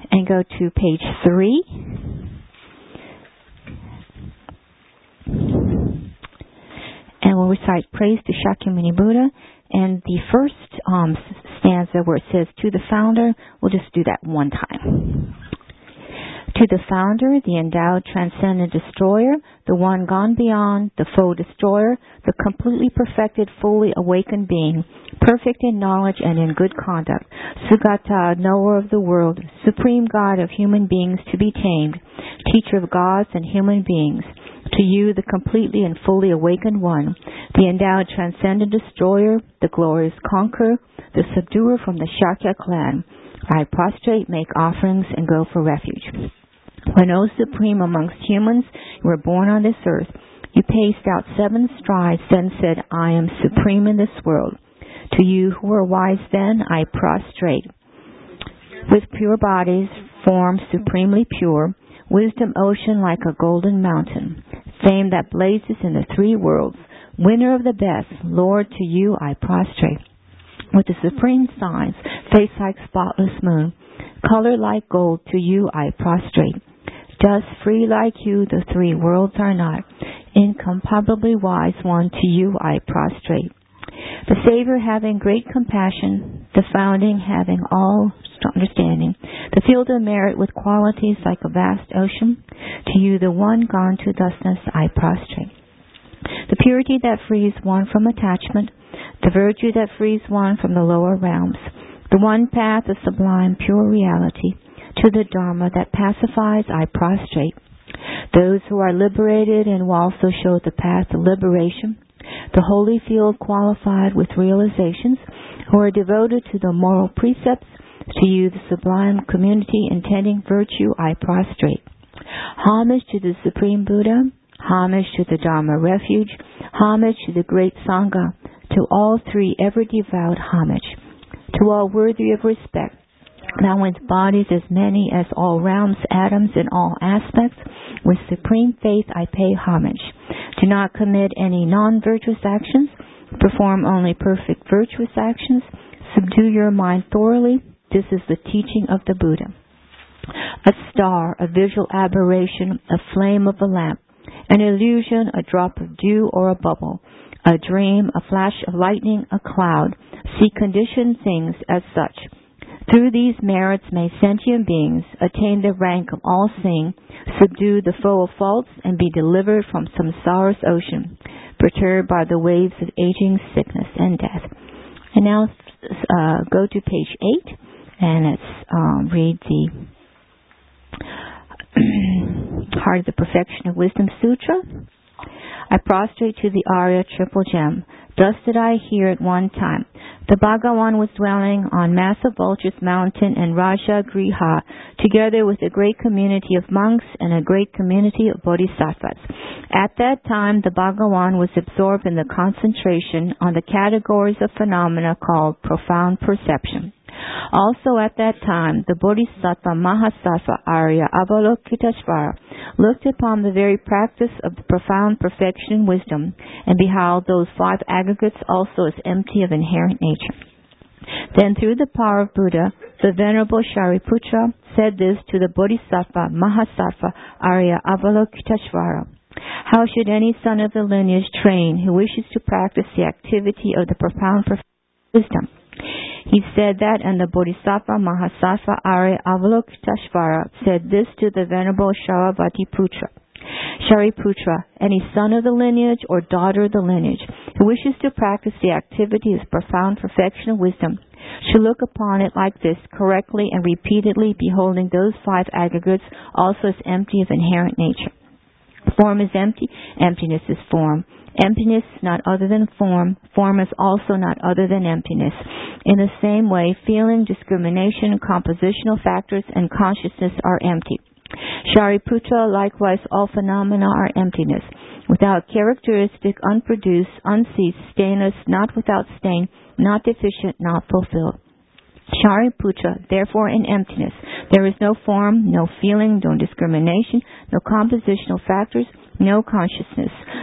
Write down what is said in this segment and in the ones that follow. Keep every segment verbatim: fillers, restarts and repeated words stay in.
and go to page three. And we'll recite praise to Shakyamuni Buddha. And the first um, stanza where it says, to the founder, we'll just do that one time. To the founder, the endowed transcendent destroyer, the one gone beyond, the foe destroyer, the completely perfected, fully awakened being, perfect in knowledge and in good conduct, Sugata, knower of the world, supreme God of human beings to be tamed, teacher of gods and human beings, to you, the completely and fully awakened one, the endowed transcendent destroyer, the glorious conqueror, the subduer from the Shakya clan, I prostrate, make offerings, and go for refuge. When, O Supreme amongst humans, you were born on this earth, you paced out seven strides, then said, I am supreme in this world. To you who were wise then, I prostrate. With pure bodies, form supremely pure, wisdom ocean like a golden mountain, fame that blazes in the three worlds, winner of the best, Lord, to you I prostrate. With the supreme signs, face like spotless moon, color like gold, to you I prostrate. Dust free like you, the three worlds are not, incomparably wise one, to you I prostrate. The Savior having great compassion, the founding having all understanding, the field of merit with qualities like a vast ocean, to you the one gone to thusness I prostrate. The purity that frees one from attachment, the virtue that frees one from the lower realms, the one path of sublime pure reality, to the Dharma that pacifies I prostrate. Those who are liberated and will also show the path of liberation, the holy field qualified with realizations, who are devoted to the moral precepts, to you the sublime community intending virtue I prostrate. Homage to the Supreme Buddha, homage to the Dharma refuge, homage to the great Sangha, to all three ever devout homage, to all worthy of respect, thou with bodies as many as all realms, atoms in all aspects, with supreme faith I pay homage. Do not commit any non-virtuous actions, perform only perfect virtuous actions, subdue your mind thoroughly. This is the teaching of the Buddha. A star, a visual aberration, a flame of a lamp, an illusion, a drop of dew or a bubble, a dream, a flash of lightning, a cloud. See conditioned things as such. Through these merits may sentient beings attain the rank of all seeing, subdue the foe of faults, and be delivered from samsara's ocean, perturbed by the waves of aging, sickness, and death. And now uh, go to page eight, and let's um, read the Heart of the Perfection of Wisdom Sutra. I prostrate to the Arya Triple Gem. Thus did I hear at one time. The Bhagavan was dwelling on Massive Vulture's Mountain and Raja Griha, together with a great community of monks and a great community of bodhisattvas. At that time, the Bhagavan was absorbed in the concentration on the categories of phenomena called profound perception. Also at that time, the Bodhisattva Mahasattva Arya Avalokiteshvara looked upon the very practice of the profound perfection and wisdom, and beheld those five aggregates also as empty of inherent nature. Then through the power of Buddha, the Venerable Shariputra said this to the Bodhisattva Mahasattva Arya Avalokiteshvara. How should any son of the lineage train who wishes to practice the activity of the profound perfection and wisdom? He said that, and the Bodhisattva Mahasattva Arya Avalokiteshvara said this to the Venerable Shariputra. Shariputra, any son of the lineage or daughter of the lineage who wishes to practice the activity of profound perfection and wisdom should look upon it like this, correctly and repeatedly beholding those five aggregates also as empty of inherent nature. Form is empty, emptiness is form. Emptiness is not other than form. Form is also not other than emptiness. In the same way, feeling, discrimination, compositional factors, and consciousness are empty. Shariputra, likewise, all phenomena are emptiness. Without characteristic, unproduced, unceased, stainless, not without stain, not deficient, not fulfilled. Shariputra, therefore in emptiness, there is no form, no feeling, no discrimination, no compositional factors, no consciousness.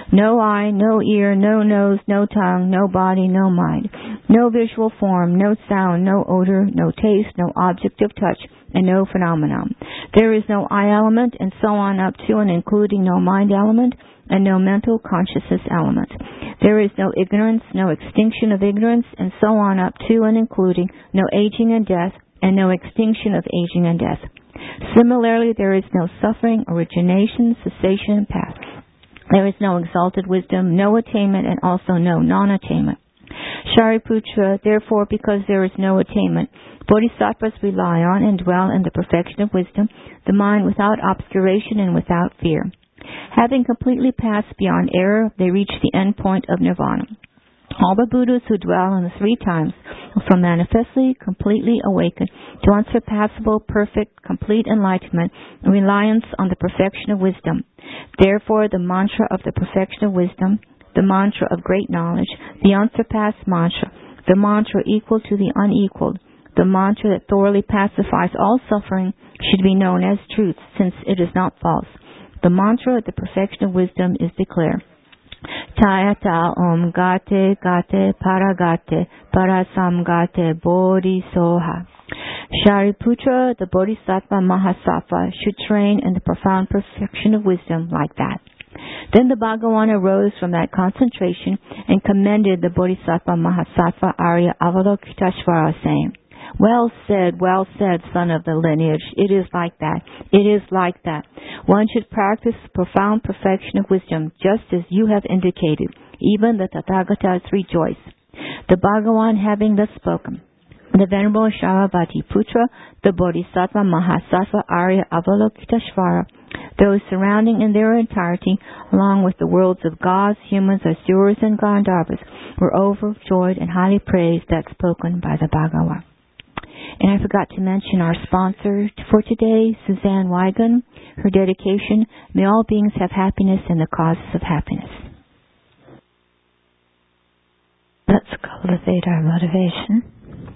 No eye, no ear, no nose, no tongue, no body, no mind. No visual form, no sound, no odor, no taste, no object of touch, and no phenomenon. There is no I element, and so on up to and including no mind element, and no mental consciousness element. There is no ignorance, no extinction of ignorance, and so on up to and including no aging and death, and no extinction of aging and death. Similarly, there is no suffering, origination, cessation, and path. There is no exalted wisdom, no attainment, and also no non-attainment. Shariputra, therefore, because there is no attainment, bodhisattvas rely on and dwell in the perfection of wisdom, the mind without obscuration and without fear. Having completely passed beyond error, they reach the end point of nirvana. All the Buddhas who dwell in the three times from manifestly, completely awakened to unsurpassable, perfect, complete enlightenment and reliance on the perfection of wisdom. Therefore, the mantra of the perfection of wisdom, the mantra of great knowledge, the unsurpassed mantra, the mantra equal to the unequaled, the mantra that thoroughly pacifies all suffering should be known as truth, since it is not false. The mantra of the perfection of wisdom is declared. Tayata om gate gate paragate parasamgate bodhisoha. Shariputra, the Bodhisattva Mahasattva, should train in the profound perfection of wisdom like that. Then the Bhagavan arose from that concentration and commended the Bodhisattva Mahasattva Arya Avalokiteshvara, saying, Well said, well said, son of the lineage. It is like that. It is like that. One should practice profound perfection of wisdom, just as you have indicated. Even the Tathagatas rejoice. The Bhagavan having thus spoken, the Venerable Sharavati Putra, the Bodhisattva Mahasattva Arya Avalokiteshvara, those surrounding in their entirety, along with the worlds of gods, humans, asuras, and Gandharvas, were overjoyed and highly praised that spoken by the Bhagavan. And I forgot to mention our sponsor for today, Suzanne Wigan. Her dedication, may all beings have happiness and the causes of happiness. Let's cultivate our motivation.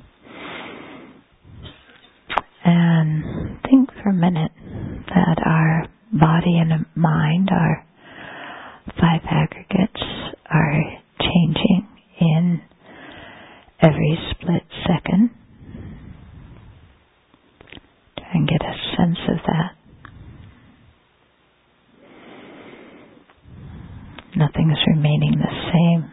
And think for a minute that our body and mind, our five aggregates, are changing in every split second. Try and get a sense of that. Nothing is remaining the same.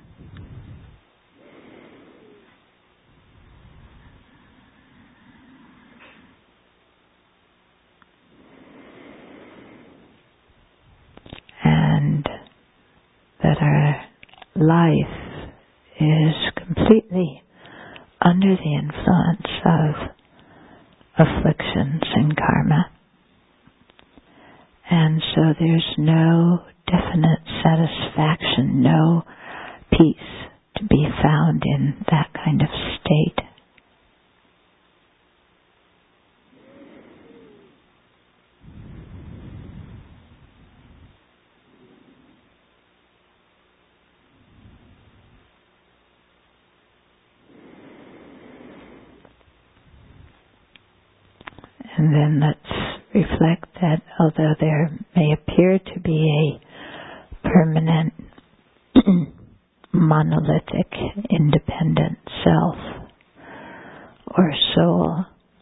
And that our life is completely under the influence of afflictions and karma. And so there's no definite satisfaction, no peace to be found in that kind of state. And then let's reflect that although there may appear to be a permanent, monolithic, independent self or soul,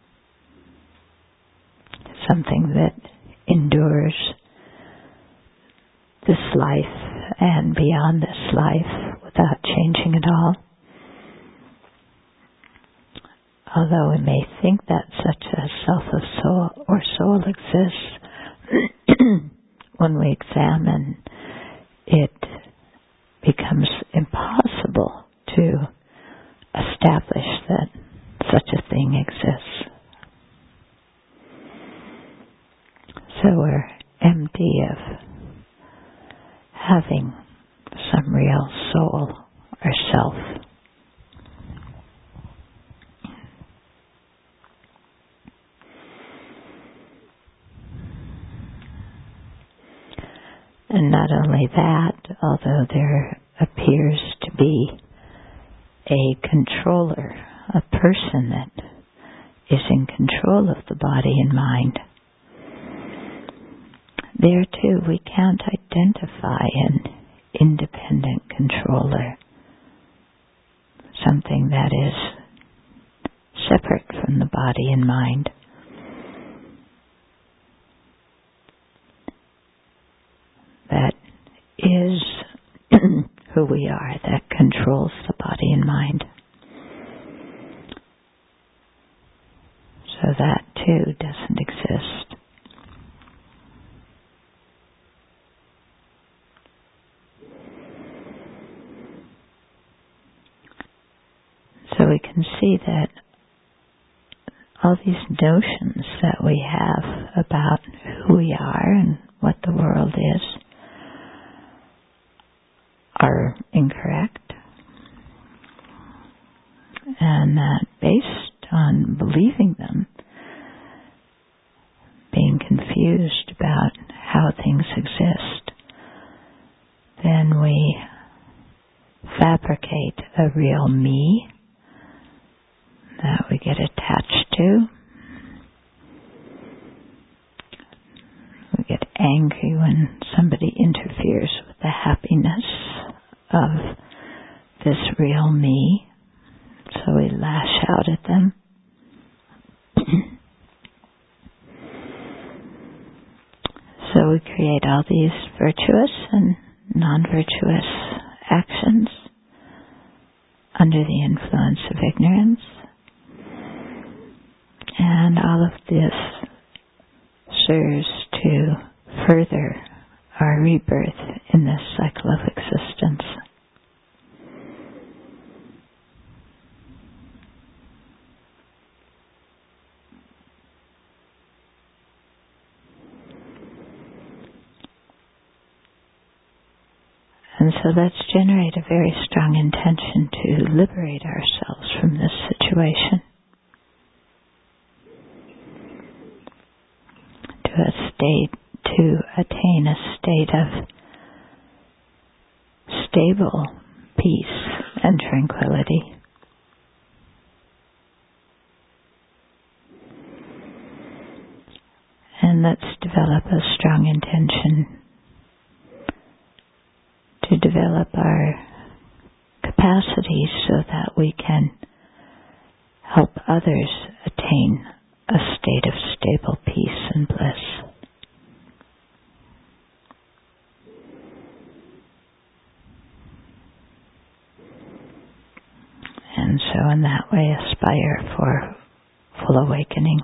something that endures this life and beyond this life without changing at all, although we may think that such a self of soul or soul exists, when we examine, it becomes impossible to establish that such a thing exists. So we're empty of having some real soul or self. And not only that, although there appears to be a controller, a person that is in control of the body and mind, there too we can't identify in independent controller, something that is separate from the body and mind. That is who we are, that controls the body and mind. So that too doesn't exist. So we can see that all these notions that we have about who we are and what the world is are incorrect. And that based on believing them, being confused about how things exist, then we fabricate a real me that we get attached to. We get angry when somebody interferes with the happiness of this real me, so we lash out at them. So we create all these virtuous and non-virtuous actions under the influence of ignorance. And all of this serves to further our rebirth in this cycle of existence. And so let's generate a very strong intention to liberate ourselves from this situation. To a state, to attain a state of stable peace and tranquility. And let's develop a strong intention to develop our capacity so that we can help others attain a state of stable peace and bliss. And so in that way aspire for full awakening.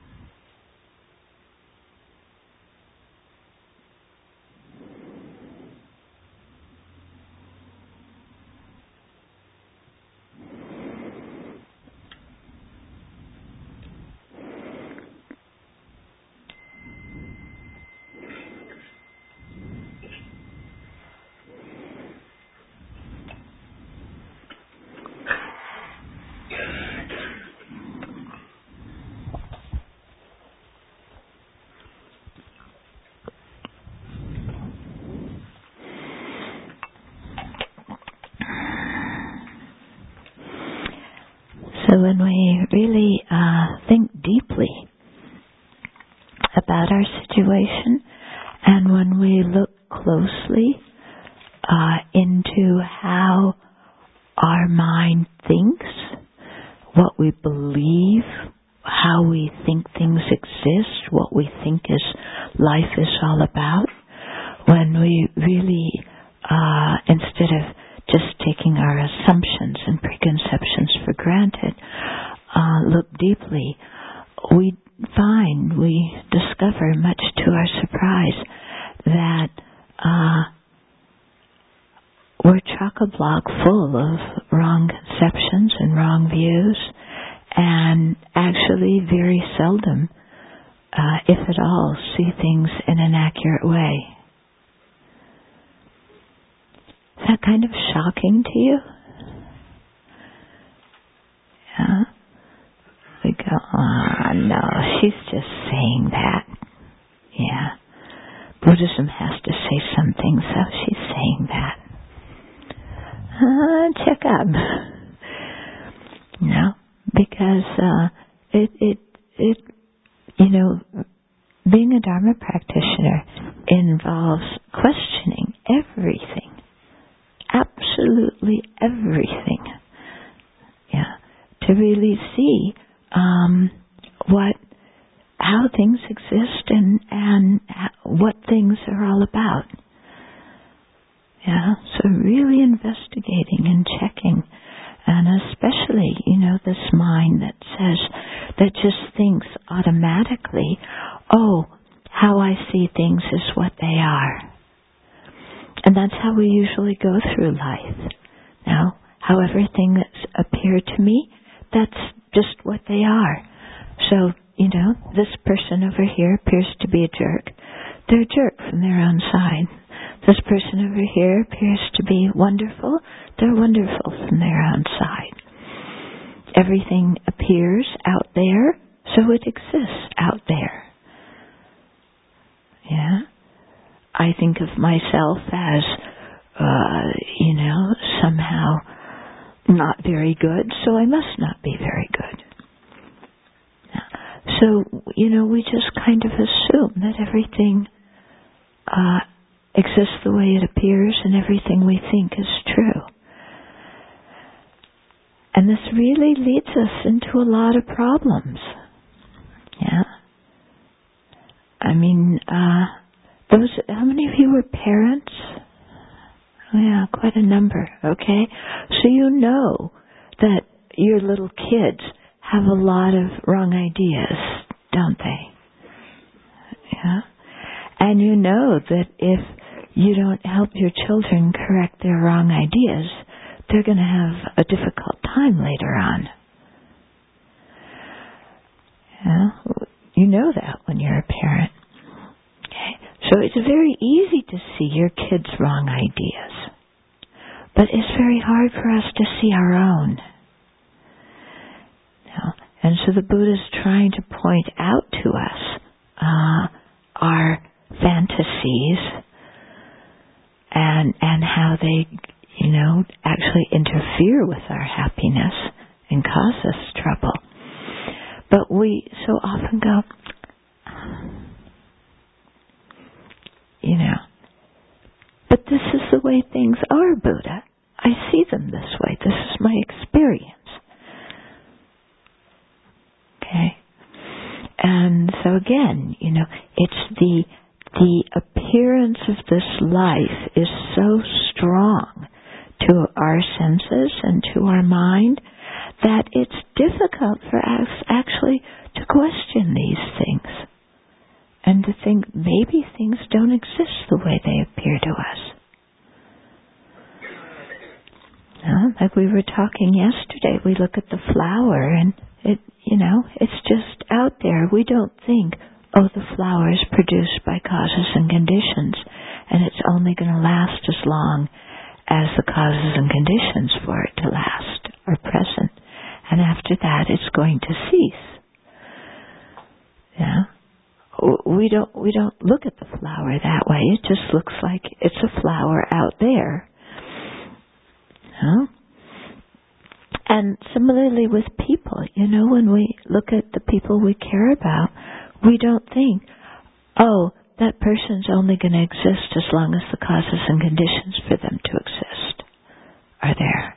So when we really uh, think deeply about our situation, and when we look closely uh, into how our mind thinks, what we believe, how we think things exist, what we think is life is all about, when we really, uh, instead of just taking our assumptions and preconceptions for granted, uh, look deeply, we find, we discover, much to our surprise, that uh, we're chock-a-block full of wrong conceptions and wrong views, and actually very seldom, uh, if at all, see things in an accurate way. Is that kind of shocking to you? Yeah? We go, oh, no, she's just saying that. Yeah. Buddhism has to say something, so she's saying that. Uh, check up. No, because uh, it, it, it, you know, being a Dharma practitioner involves questioning everything. absolutely everything. Yeah, to really see um, what, how things exist and and what things are all about. Yeah, so really investigating and checking, and especially, you know, this mind that says, that just thinks automatically, oh, how I see things is what they are. And that's how we usually go through life. Now, how everything that's appeared to me, that's just what they are. So, you know, this person over here appears to be a jerk. They're a jerk from their own side. This person over here appears to be wonderful. They're wonderful from their own side. Everything appears out there, so it exists out there. Yeah? I think of myself as, uh, you know, somehow not very good, so I must not be very good. So, you know, we just kind of assume that everything uh, exists the way it appears and everything we think is true. And this really leads us into a lot of problems. Yeah. I mean, uh, those, how many of you were parents? Oh, yeah, quite a number, okay? So you know that your little kids have a lot of wrong ideas, don't they? Yeah. And you know that if you don't help your children correct their wrong ideas, they're going to have a difficult time later on. Yeah. You know that when you're a parent. Okay. So it's very easy to see your kids' wrong ideas. But it's very hard for us to see our own. Now, and so the Buddha is trying to point out to us uh, our fantasies and and how they, you know, actually interfere with our happiness and cause us trouble. But we so often go, you know, but this is the way things are, Buddha. I see them this way. This is my experience. Okay? And so again, you know, it's the the appearance of this life is so strong to our senses and to our mind that it's difficult for us actually to question these things and to think maybe things don't exist the way they appear to us. Uh, like we were talking yesterday, we look at the flower and it, you know, it's just out there. We don't think, oh, the flower is produced by causes and conditions and it's only going to last as long as the causes and conditions for it to last are present. And after that, it's going to cease. Yeah. We don't, we don't look at the flower that way. It just looks like it's a flower out there. Huh? And similarly with people, you know, when we look at the people we care about, we don't think, oh, that person's only going to exist as long as the causes and conditions for them to exist are there.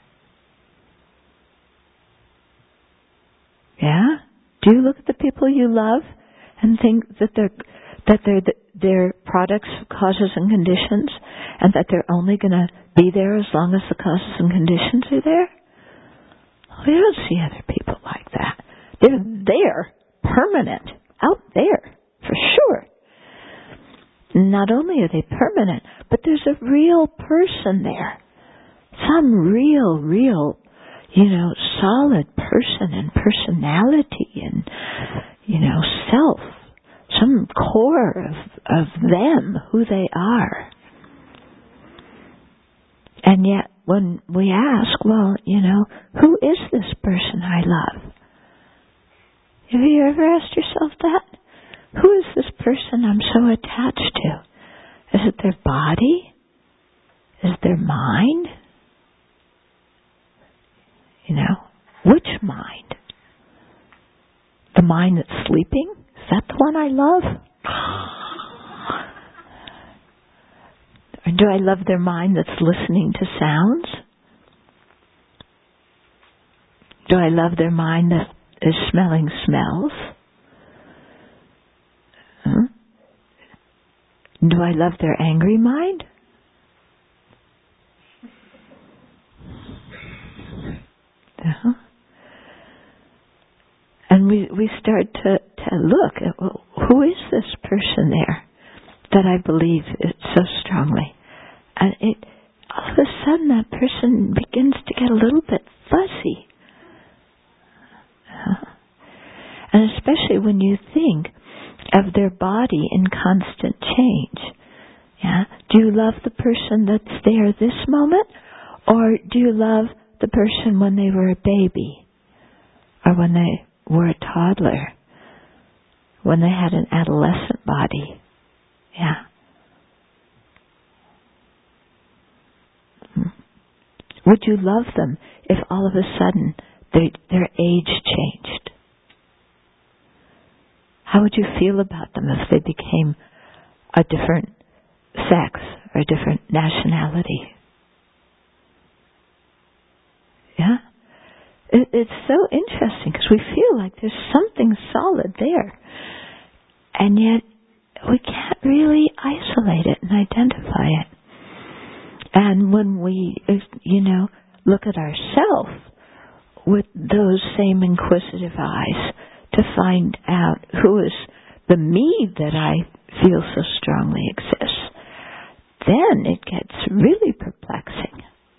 Yeah? Do you look at the people you love and think that they're that they're the, they're products of causes and conditions, and that they're only going to be there as long as the causes and conditions are there? We don't see other people like that. They're there, permanent, out there, for sure. Not only are they permanent, but there's a real person there. Some real, real, you know, solid person and personality and, you know, self. Some core of, of them, who they are. And yet, when we ask, well, you know, who is this person I love? Have you ever asked yourself that? Who is this person I'm so attached to? Is it their body? Is it their mind? You know, which mind? The mind that's sleeping? Is that the one I love? Or do I love their mind that's listening to sounds? Do I love their mind that is smelling smells? Huh? Do I love their angry mind? Uh-huh. And we, we start to, to look at, well, who is this person there that I believe it so strongly? And it, all of a sudden that person begins to get a little bit fuzzy. Uh-huh. And especially when you think of their body in constant change. Yeah? Do you love the person that's there this moment? Or do you love the person when they were a baby? Or when they were a toddler? When they had an adolescent body? Yeah. Would you love them if all of a sudden they, their age changed? How would you feel about them if they became a different sex or a different nationality? Yeah? It, it's so interesting because we feel like there's something solid there. And yet we can't really isolate it and identify it. And when we, you know, look at ourselves with those same inquisitive eyes to find out who is the me that I feel so strongly exists, then it gets really perplexing.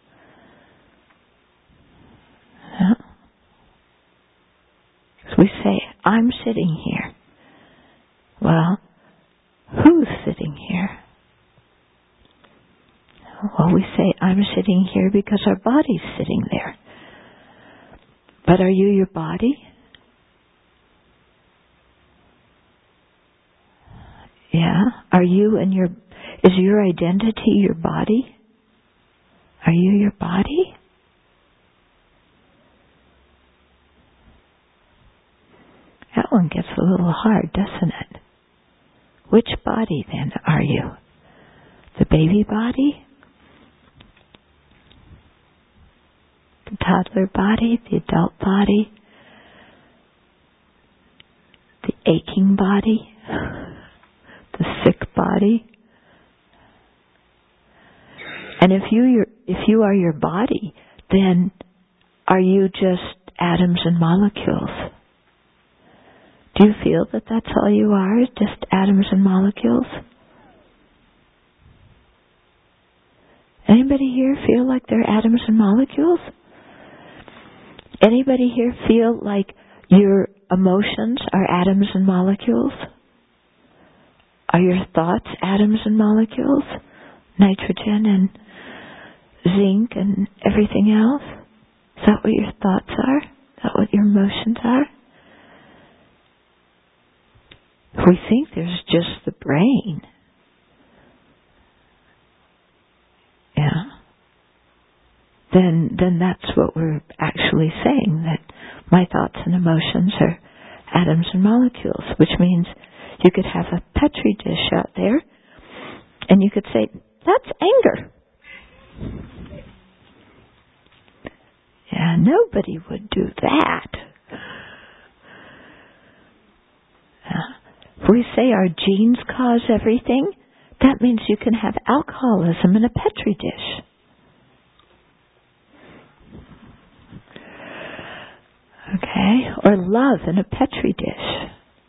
Yeah. So we say, I'm sitting here. Well, who's sitting here? Well, we say, I'm sitting here because our body's sitting there. But are you your body? Yeah. Are you and your, is your identity your body? Are you your body? That one gets a little hard, doesn't it? Which body then are you? The baby body? The toddler body? The adult body? The aching body? The sick body? And if you you're, if you are your body, then are you just atoms and molecules? Do you feel that that's all you are, just atoms and molecules? Anybody here feel like they're atoms and molecules? Anybody here feel like your emotions are atoms and molecules? Are your thoughts atoms and molecules? Nitrogen and zinc and everything else? Is that what your thoughts are? Is that what your emotions are? If we think there's just the brain, yeah, then then that's what we're actually saying, that my thoughts and emotions are atoms and molecules, which means you could have a Petri dish out there and you could say, that's anger. Yeah, nobody would do that. Yeah. If we say our genes cause everything, that means you can have alcoholism in a Petri dish. Okay? Or love in a Petri dish.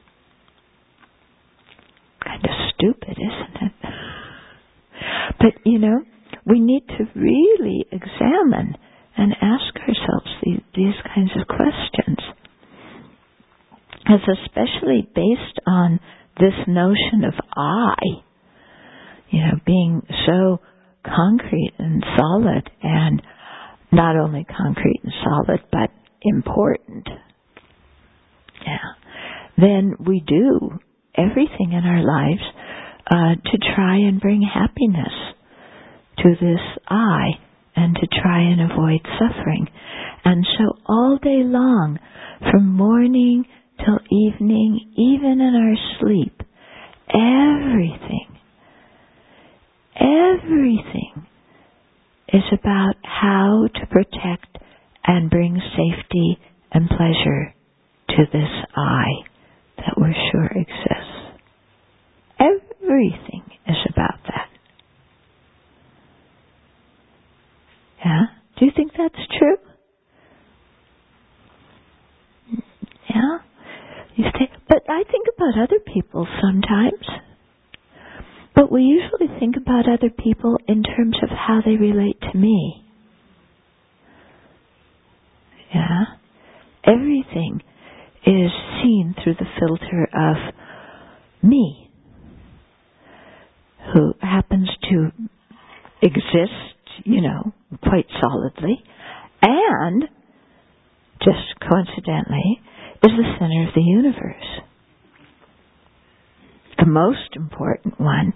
Kind of stupid, isn't it? But, you know, we need to really examine and ask ourselves these, these kinds of questions. As especially based on this notion of I, you know, being so concrete and solid, and not only concrete and solid, but important. Yeah. Then we do everything in our lives uh, to try and bring happiness to this I, and to try and avoid suffering. And so all day long, from morning till evening, even in our sleep, everything, everything is about how to protect and bring safety and pleasure to this I that we're sure exists. Everything is about that. Yeah? Do you think that's true? Yeah? You say, but I think about other people sometimes. But we usually think about other people in terms of how they relate to me. Yeah? Everything is seen through the filter of me, who happens to exist, you know, quite solidly, and, just coincidentally, is the center of the universe. The most important one,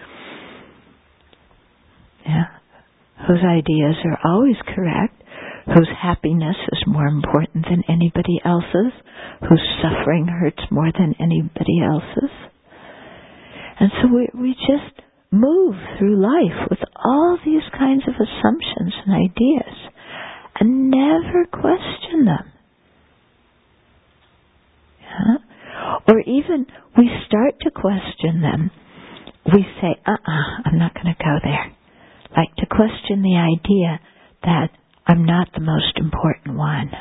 yeah, whose ideas are always correct, whose happiness is more important than anybody else's, whose suffering hurts more than anybody else's. And so we, we just move through life with all these kinds of assumptions and ideas and never question them. Yeah? Or even we start to question them, we say, uh-uh, I'm not going to go there. Like to question the idea that I'm not the most important one.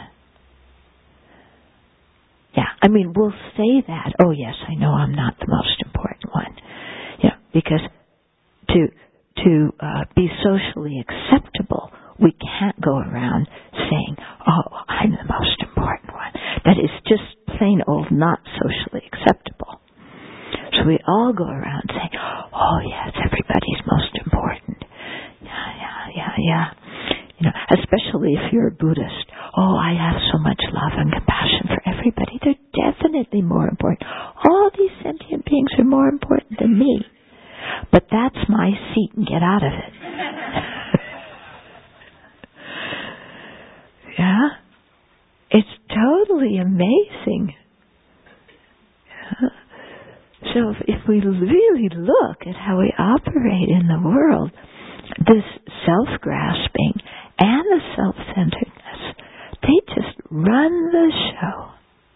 Yeah, I mean, we'll say that, oh yes, I know I'm not the most important one. You know, because to to uh, be socially acceptable, we can't go around saying, oh, I'm the most important one. That is just plain old not socially acceptable. So we all go around saying, oh yes, everybody's most important. Yeah, yeah, yeah, yeah. You know, especially if you're a Buddhist. Oh, I have so much love and compassion for everybody. They're definitely more important. All these sentient beings are more important than me. But that's my seat and get out of it. Yeah? It's totally amazing. Yeah? So if, if we really look at how we operate in the world, this self-grasping and the self-centeredness, they just run the show.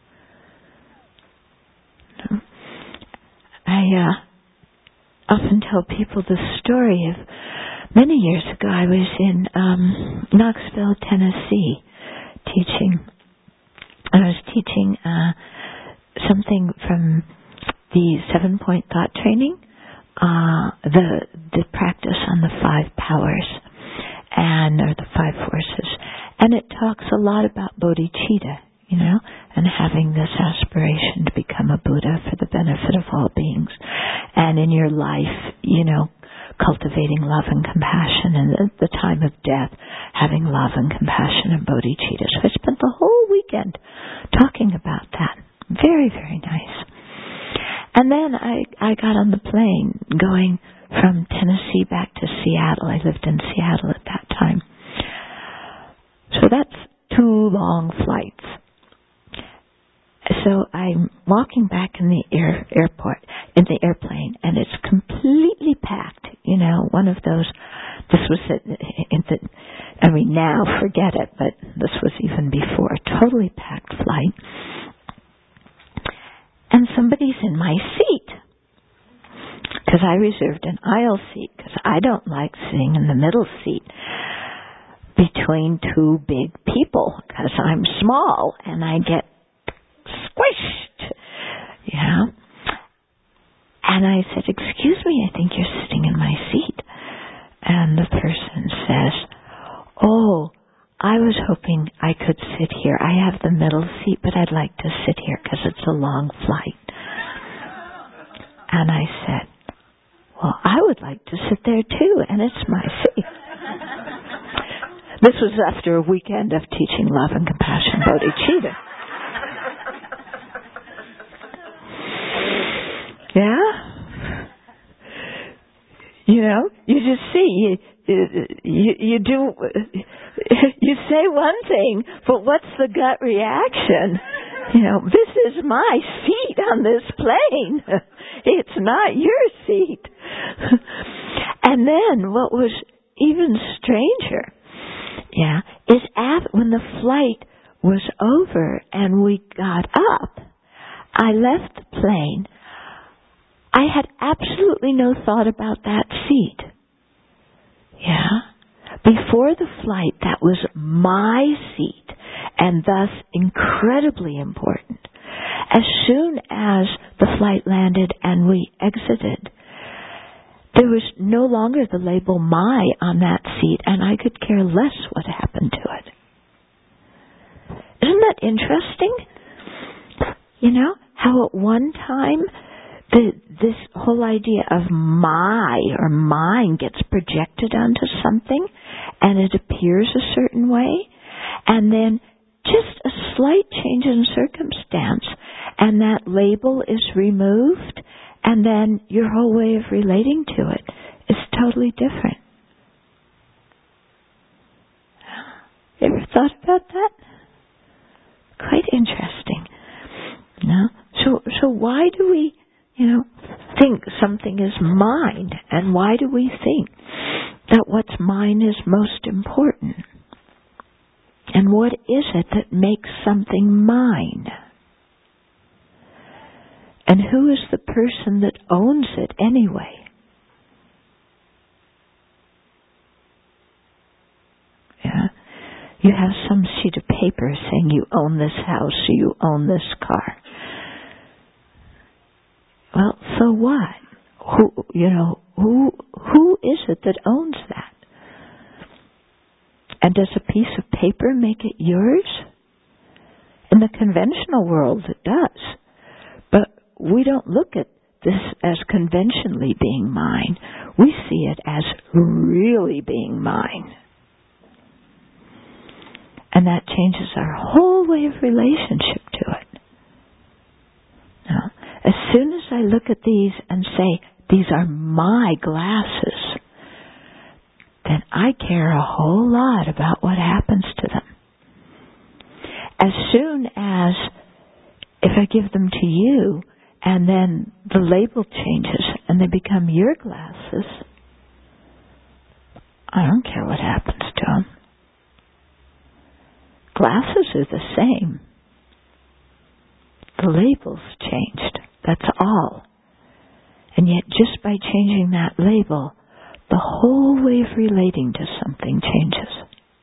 I uh, often tell people the story of many years ago. I was in um, Knoxville, Tennessee, teaching. I was teaching uh, something from the seven-point thought training, uh, the the practice on the five powers, and or the five forces, and it talks a lot about bodhicitta, you know, and having this aspiration to become a Buddha for the benefit of all beings, and in your life, you know, cultivating love and compassion, and at the time of death, having love and compassion and bodhicitta. So I spent the whole weekend talking about that. Very, very nice. And then I, I got on the plane going from Tennessee back to Seattle. I lived in Seattle at that time. So that's two long flights. So I'm walking back in the air, airport, in the airplane, and it's completely packed. You know, one of those, this was, at, in the, I mean, now forget it, but this was even before, totally packed flight. And somebody's in my seat, because I reserved an aisle seat, because I don't like sitting in the middle seat between two big people, because I'm small and I get squished. Yeah. And I said, excuse me, I think you're sitting in my seat. And the person says, oh, I was hoping I could sit here. I have the middle seat, but I'd like to sit here because it's a long flight. And I said, well, I would like to sit there too, and it's my seat. This was after a weekend of teaching love and compassion, bodhicitta. Yeah? You know, you just see, you, you, you do, you say one thing, but what's the gut reaction? You know, this is my seat on this plane. It's not your seat. And then what was even stranger, yeah, is at, when the flight was over and we got up, I left the plane. I had absolutely no thought about that seat. Yeah. Before the flight, that was my seat, and thus incredibly important. As soon as the flight landed and we exited, there was no longer the label "my" on that seat, and I could care less what happened to it. Isn't that interesting? You know, how at one time the, this whole idea of my or mine gets projected onto something and it appears a certain way, and then just a slight change in circumstance and that label is removed, and then your whole way of relating to it is totally different. You ever thought about that? Quite interesting. No? So so why do we, you know, think something is mine, and why do we think that what's mine is most important? And what is it that makes something mine? And who is the person that owns it anyway? Yeah. You have some sheet of paper saying you own this house or you own this car. Well, so what? Who, you know, who who is it that owns that? And does a piece of paper make it yours? In the conventional world, it does. But we don't look at this as conventionally being mine. We see it as really being mine. And that changes our whole way of relationship to it. Now, as soon as I look at these and say, these are my glasses, then I care a whole lot about what happens to them. As soon as, if I give them to you, and then the label changes and they become your glasses, I don't care what happens to them. Glasses are the same. The label's changed. That's all. And yet just by changing that label, the whole way of relating to something changes.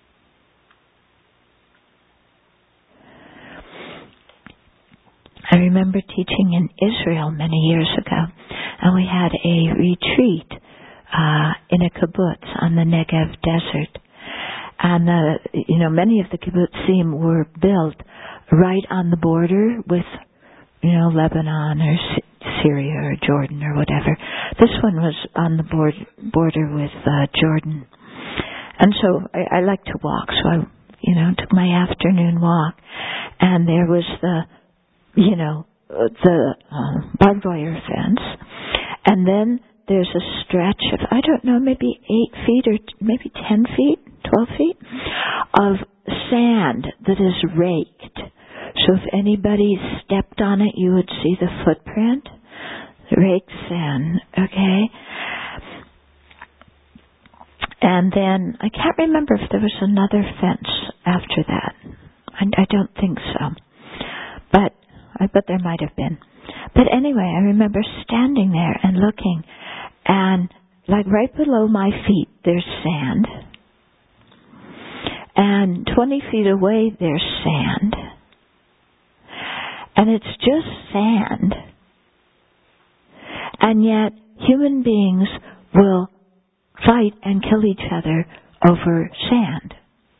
I remember teaching in Israel many years ago, and we had a retreat uh, in a kibbutz on the Negev desert. And, the, you know, many of the kibbutzim were built right on the border with, you know, Lebanon or C- Syria or Jordan or whatever. This one was on the board, border with uh, Jordan. And so I, I like to walk, so I, you know, took my afternoon walk. And there was the, you know, the uh, barbed wire fence. And then there's a stretch of, I don't know, maybe eight feet or t- maybe ten feet, twelve feet of sand that is raked. So if anybody stepped on it, you would see the footprint. Raked sand, okay? And then, I can't remember if there was another fence after that. I, I don't think so. But, I bet there might have been. But anyway, I remember standing there and looking, and like right below my feet, there's sand. And twenty feet away, there's sand. And it's just sand. And yet, human beings will fight and kill each other over sand.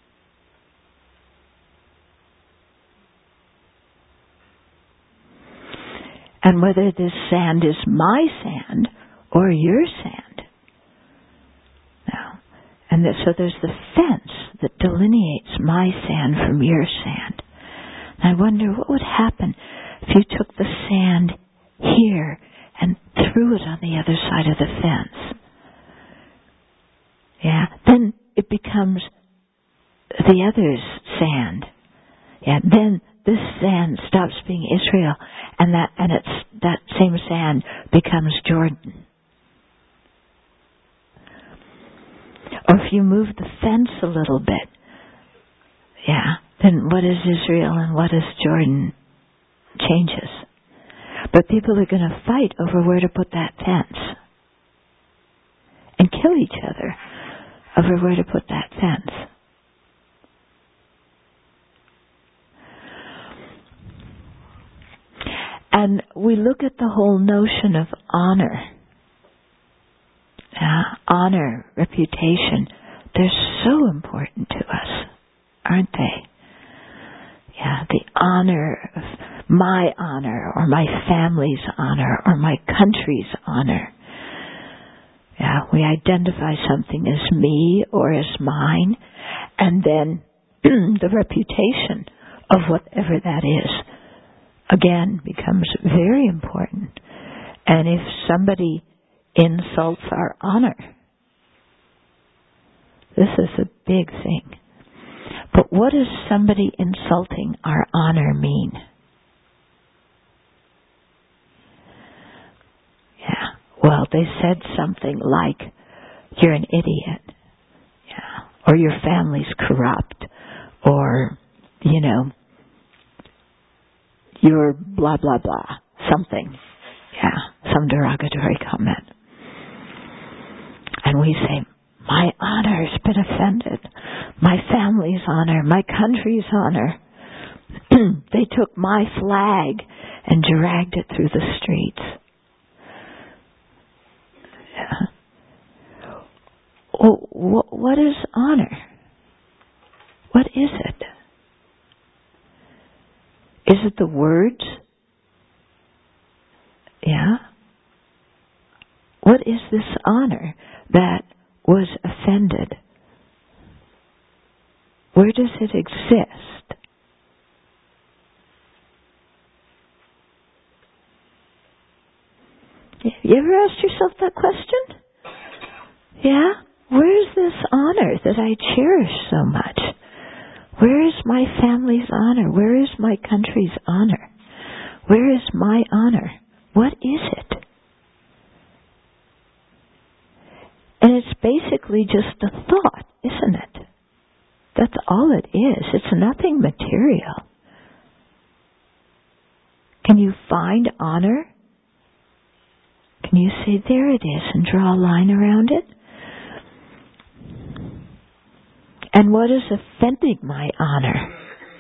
And whether this sand is my sand or your sand. Now, and the, so there's the fence that delineates my sand from your sand. And I wonder what would happen if you took the sand here and threw it on the other side of the fence. Yeah, then it becomes the other's sand. Yeah, then this sand stops being Israel, and that and it's that same sand becomes Jordan. Or if you move the fence a little bit, yeah, then what is Israel and what is Jordan changes. But people are going to fight over where to put that fence and kill each other over where to put that fence. And we look at the whole notion of honor. Uh, honor, reputation, they're so important to us, aren't they? Yeah, the honor of my honor, or my family's honor, or my country's honor. Yeah, we identify something as me or as mine, and then the reputation of whatever that is, again, becomes very important. And if somebody insults our honor, this is a big thing. But what does somebody insulting our honor mean? Yeah, well, they said something like, you're an idiot, yeah, or your family's corrupt, or, you know, you're blah, blah, blah, something, yeah, some derogatory comment. And we say, my honor has been offended. My family's honor, my country's honor. They took my flag and dragged it through the streets. Yeah. Oh, wh- what is honor? What is it? Is it the words? Yeah. What is this honor that was offended? Where does it exist? You ever asked yourself that question? Yeah? Where is this honor that I cherish so much? Where is my family's honor? Where is my country's honor? Where is my honor? What is it? And it's basically just a thought, isn't it? That's all it is. It's nothing material. Can you find honor? Can you say, there it is, and draw a line around it? And what is offending my honor?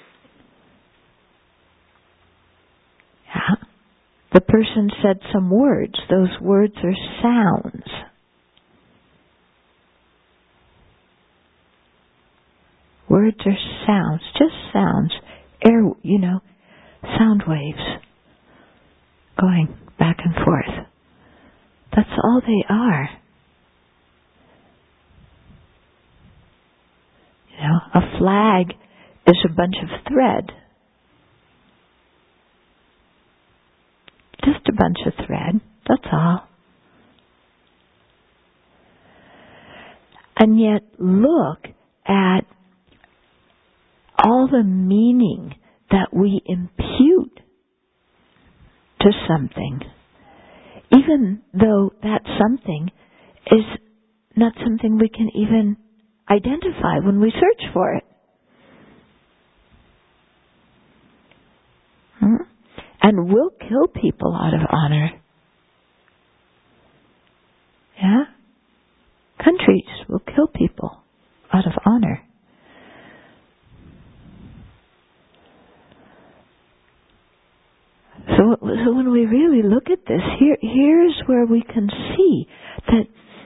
Yeah. The person said some words. Those words are sounds. Words are sounds, just sounds, air, you know, sound waves going back and forth. That's all they are. You know, a flag is a bunch of thread. Just a bunch of thread, that's all. And yet look at all the meaning that we impute to something, even though that something is not something we can even identify when we search for it. Hmm? And we'll kill people out of honor. Yeah? Countries will kill people out of honor. So, so when we really look at this, here, here's where we can see that,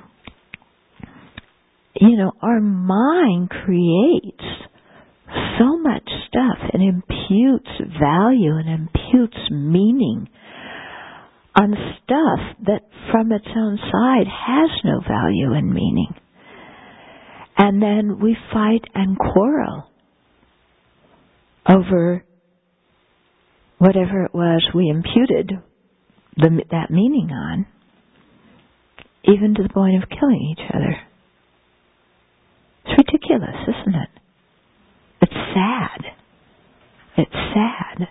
you know, our mind creates so much stuff and imputes value and imputes meaning on stuff that from its own side has no value and meaning. And then we fight and quarrel over whatever it was we imputed the, that meaning on, even to the point of killing each other. It's ridiculous, isn't it? It's sad. It's sad.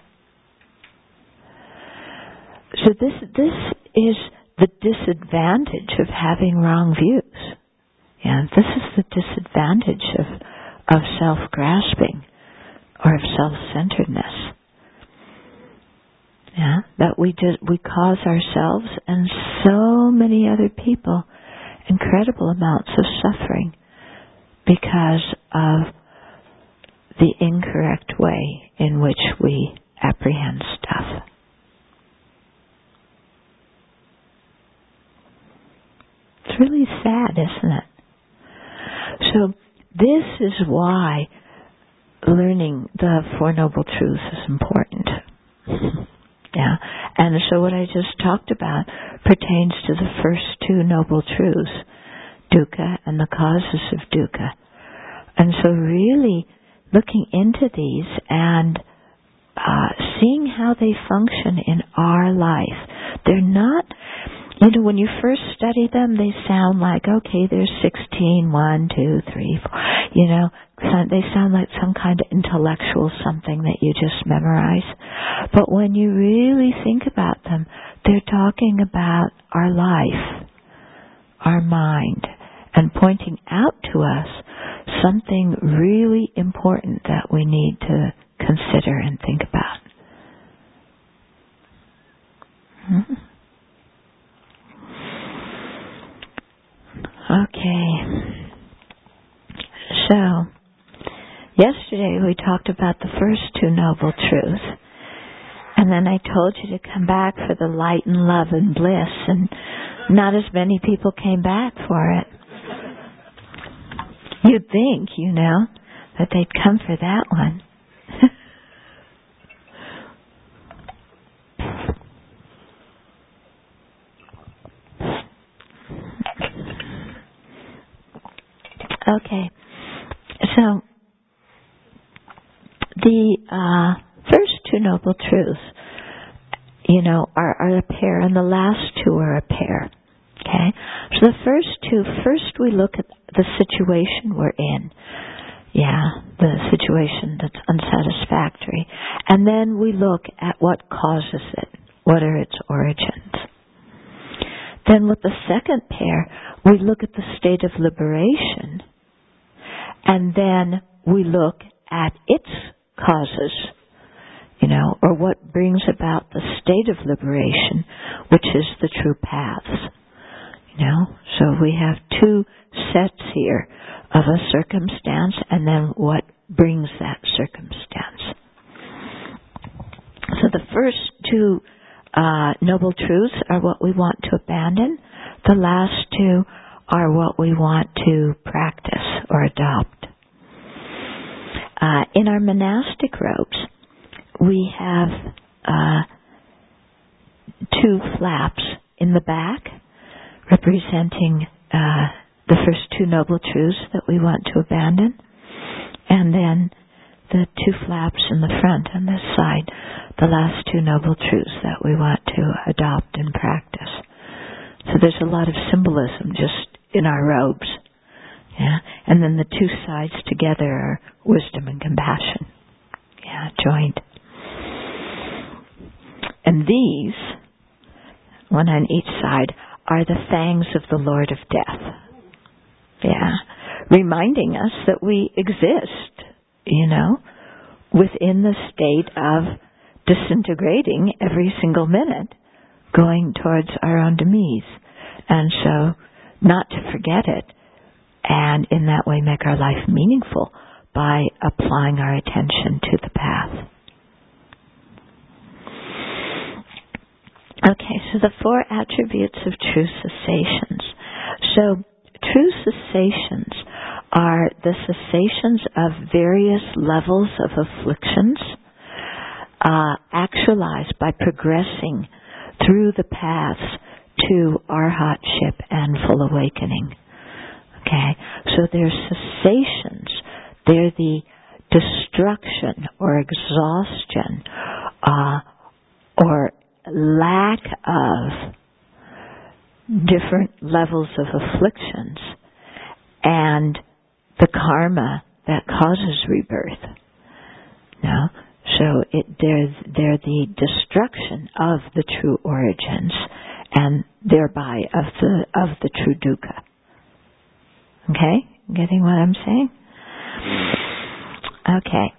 So this this is the disadvantage of having wrong views. Yeah, this is the disadvantage of of self-grasping or of self-centeredness. Yeah, that we just we cause ourselves and so many other people incredible amounts of suffering because of the incorrect way in which we apprehend stuff. It's really sad, isn't it? So this is why learning the Four Noble Truths is important. Yeah, and so what I just talked about pertains to the first two Noble Truths, dukkha and the causes of dukkha. And so really looking into these and uh, seeing how they function in our life. They're not, you know, when you first study them, they sound like, okay, there's sixteen, one, two, three, four, you know, they sound like some kind of intellectual something that you just memorize. But when you really think about them, they're talking about our life, our mind, and pointing out to us something really important that we need to consider and think about. Hmm? Okay. So, yesterday we talked about the first two Noble Truths, and then I told you to come back for the light and love and bliss, and not as many people came back for it. You'd think, you know, that they'd come for that one. Okay, so the uh, first two Noble Truths, you know, are, are a pair, and the last two are a pair. Okay, so the first two, first we look at the situation we're in. Yeah, the situation that's unsatisfactory. And then we look at what causes it. What are its origins? Then with the second pair, we look at the state of liberation. And then we look at its causes, you know, or what brings about the state of liberation, which is the true paths. You know, so we have two sets here of a circumstance and then what brings that circumstance. So the first two uh, Noble Truths are what we want to abandon. The last two are what we want to practice or adopt. Uh, in our monastic robes, we have uh, two flaps in the back representing uh, the first two Noble Truths that we want to abandon, and then the two flaps in the front on this side, the last two Noble Truths that we want to adopt and practice. So there's a lot of symbolism just in our robes. Yeah, and then the two sides together are wisdom and compassion. Yeah, joined. And these, one on each side, are the fangs of the Lord of Death. Yeah, reminding us that we exist, you know, within the state of disintegrating every single minute, going towards our own demise. And so, not to forget it, and in that way make our life meaningful by applying our attention to the path. Okay, so the four attributes of true cessations. So, true cessations are the cessations of various levels of afflictions uh, actualized by progressing through the paths to arhatship and full awakening. Okay, so they're cessations. They're the destruction or exhaustion uh, or lack of different levels of afflictions and the karma that causes rebirth. No? So it, they're, they're the destruction of the true origins and thereby of the of the true dukkha. Okay? Getting what I'm saying? Okay.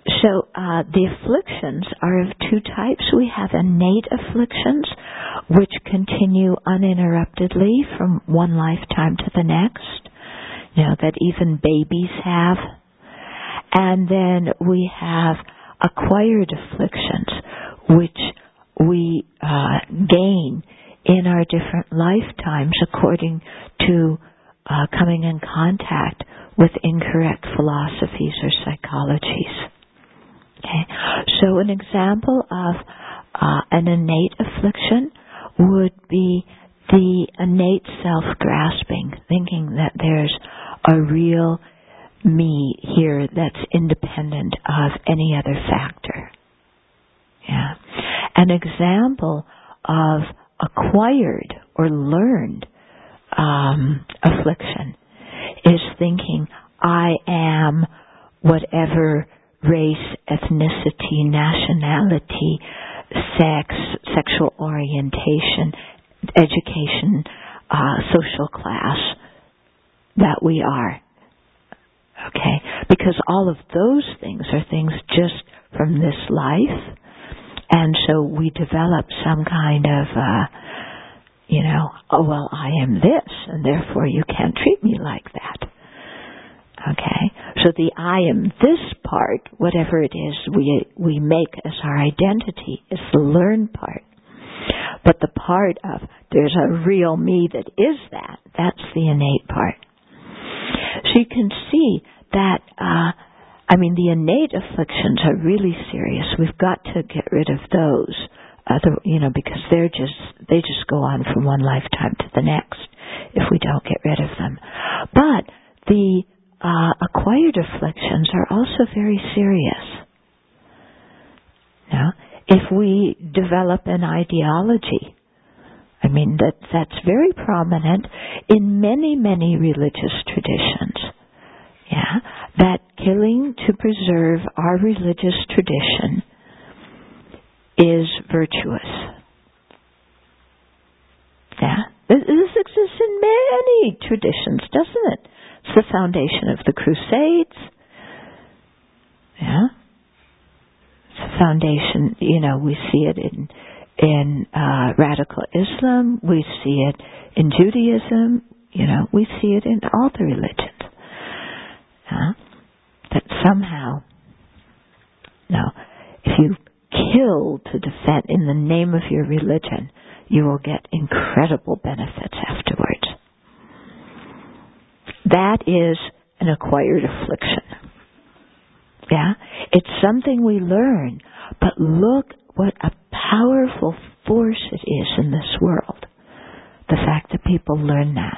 So uh, the afflictions are of two types. We have innate afflictions, which continue uninterruptedly from one lifetime to the next, you know, that even babies have. And then we have acquired afflictions, which we uh, gain in our different lifetimes according to uh, coming in contact with incorrect philosophies or psychologies. Okay, so an example of uh, an innate affliction would be the innate self-grasping, thinking that there's a real me here that's independent of any other factor. Yeah. An example of acquired or learned um, affliction is thinking, I am whatever race, ethnicity, nationality, sex, sexual orientation, education, uh, social class that we are. Okay? Because all of those things are things just from this life, and so we develop some kind of, uh, you know, oh, well, I am this, and therefore you can't treat me like that. Okay? So the I am this part, whatever it is we we make as our identity, is the learned part. But the part of there's a real me that is that, that's the innate part. So you can see that, uh, I mean, the innate afflictions are really serious. We've got to get rid of those, other, you know, because they're just, they just go on from one lifetime to the next if we don't get rid of them. But the uh, acquired afflictions are also very serious. Now, if we develop an ideology, I mean, that that's very prominent in many, many religious traditions. Yeah, that killing to preserve our religious tradition is virtuous. Yeah, this exists in many traditions, doesn't it? It's the foundation of the Crusades. Yeah, it's the foundation. You know, we see it in in uh, radical Islam. We see it in Judaism. You know, we see it in all the religions. Huh? That somehow, no, if you kill to defend in the name of your religion, you will get incredible benefits afterwards. That is an acquired affliction. Yeah? It's something we learn, but look what a powerful force it is in this world. The fact that people learn that.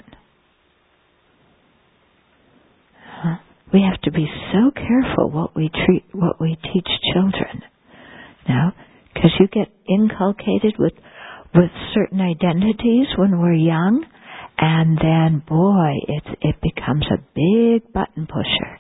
Huh? We have to be so careful what we treat, what we teach children. Now, because you get inculcated with with certain identities when we're young, and then, boy, it it becomes a big button pusher.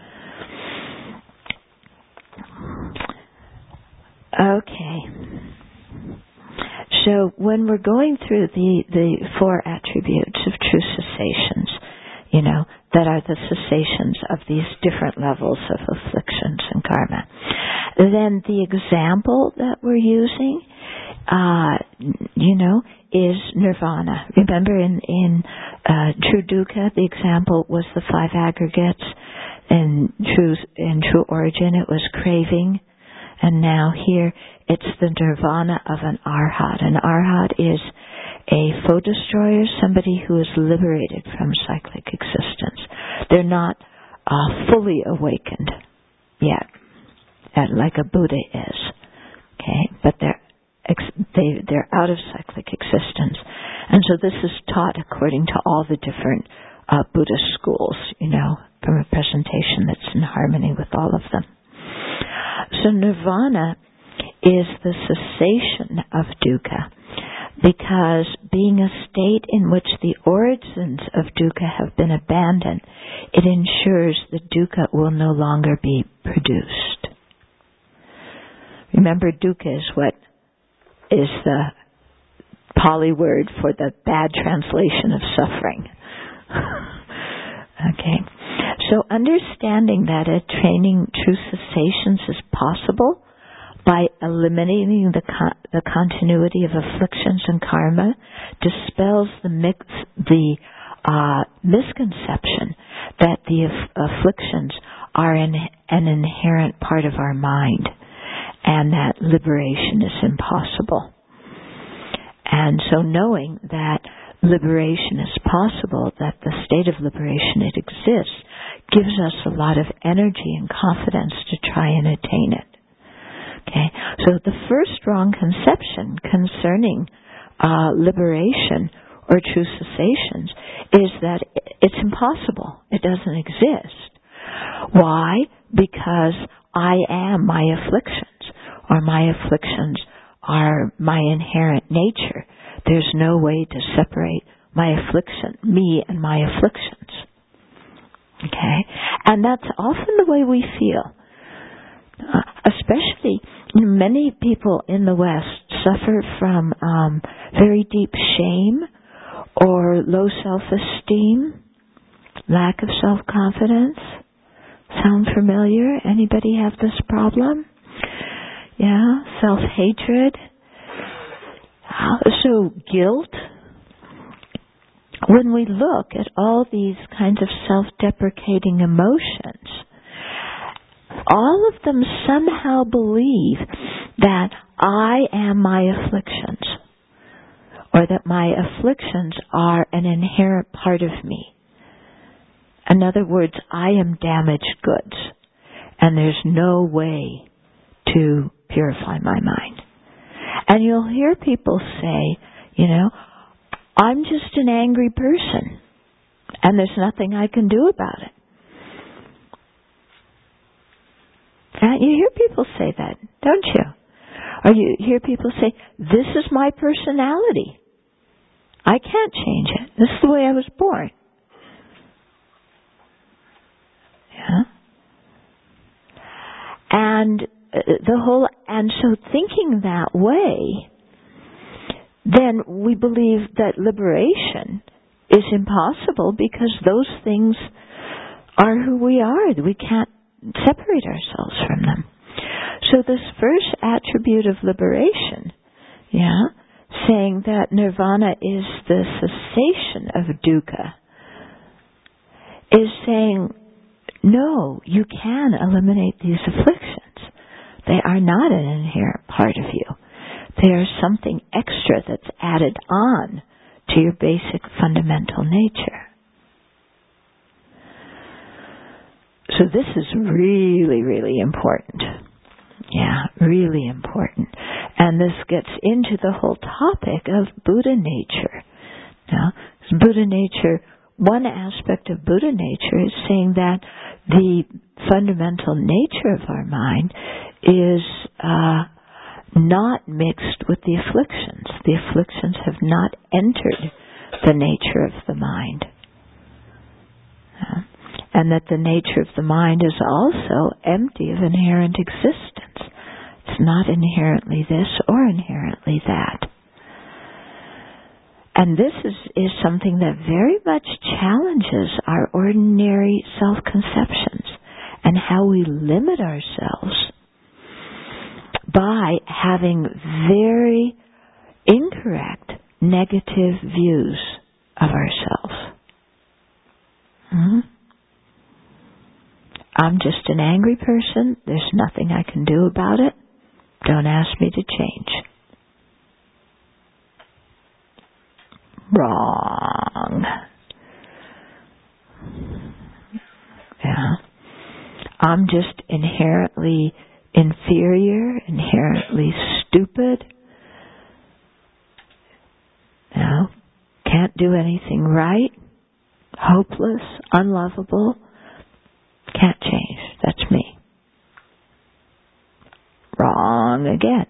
Okay. So when we're going through the, the four attributes of true cessations, you know, that are the cessations of these different levels of afflictions and karma, then the example that we're using, uh, you know, is nirvana. Remember in, in uh, True Dukkha, the example was the five aggregates. In true, in true origin, it was craving. And now here, it's the nirvana of an arhat. An arhat is a foe destroyer, somebody who is liberated from cyclic existence. They're not uh, fully awakened yet, like a Buddha is. Okay, but they're ex- they they're out of cyclic existence, and so this is taught according to all the different uh, Buddhist schools. You know, from a presentation that's in harmony with all of them. So nirvana is the cessation of dukkha, because being a state in which the origins of dukkha have been abandoned, it ensures that dukkha will no longer be produced. Remember, dukkha is what is the Pali word for the bad translation of suffering. Okay. So understanding that attaining true cessations is possible by eliminating the con- the continuity of afflictions and karma dispels the mix, the uh, misconception that the aff- afflictions are in, an inherent part of our mind and that liberation is impossible. And so knowing that liberation is possible, that the state of liberation, it exists, gives us a lot of energy and confidence to try and attain it. Okay, so the first wrong conception concerning uh, liberation or true cessations is that it's impossible. It doesn't exist. Why? Because I am my afflictions, or my afflictions are my inherent nature. There's no way to separate my affliction, me and my afflictions. Okay? And that's often the way we feel. Uh, especially many people in the West suffer from um, very deep shame or low self-esteem, lack of self-confidence. Sound familiar? Anybody have this problem? Yeah, self-hatred. Uh, so guilt. When we look at all these kinds of self-deprecating emotions, all of them somehow believe that I am my afflictions, or that my afflictions are an inherent part of me. In other words, I am damaged goods, and there's no way to purify my mind. And you'll hear people say, you know, I'm just an angry person, and there's nothing I can do about it. And you hear people say that, don't you? Or you hear people say, this is my personality. I can't change it. This is the way I was born. Yeah. And the whole, and so thinking that way, then we believe that liberation is impossible because those things are who we are. We can't separate ourselves from them. So this first attribute of liberation, yeah, saying that nirvana is the cessation of dukkha, is saying, no, you can eliminate these afflictions. They are not an inherent part of you. They are something extra that's added on to your basic fundamental nature. So this is really, really important. Yeah, really important. And this gets into the whole topic of Buddha nature. Now, Buddha nature, one aspect of Buddha nature is saying that the fundamental nature of our mind is uh, not mixed with the afflictions. The afflictions have not entered the nature of the mind. Uh, and that the nature of the mind is also empty of inherent existence. It's not inherently this or inherently that. And this is, is something that very much challenges our ordinary self-conceptions and how we limit ourselves by having very incorrect, negative views of ourselves. Hmm? I'm just an angry person. There's nothing I can do about it. Don't ask me to change. Wrong. Yeah. I'm just inherently inferior, inherently stupid. No. Can't do anything right. Hopeless, unlovable. Can't change. That's me. Wrong again.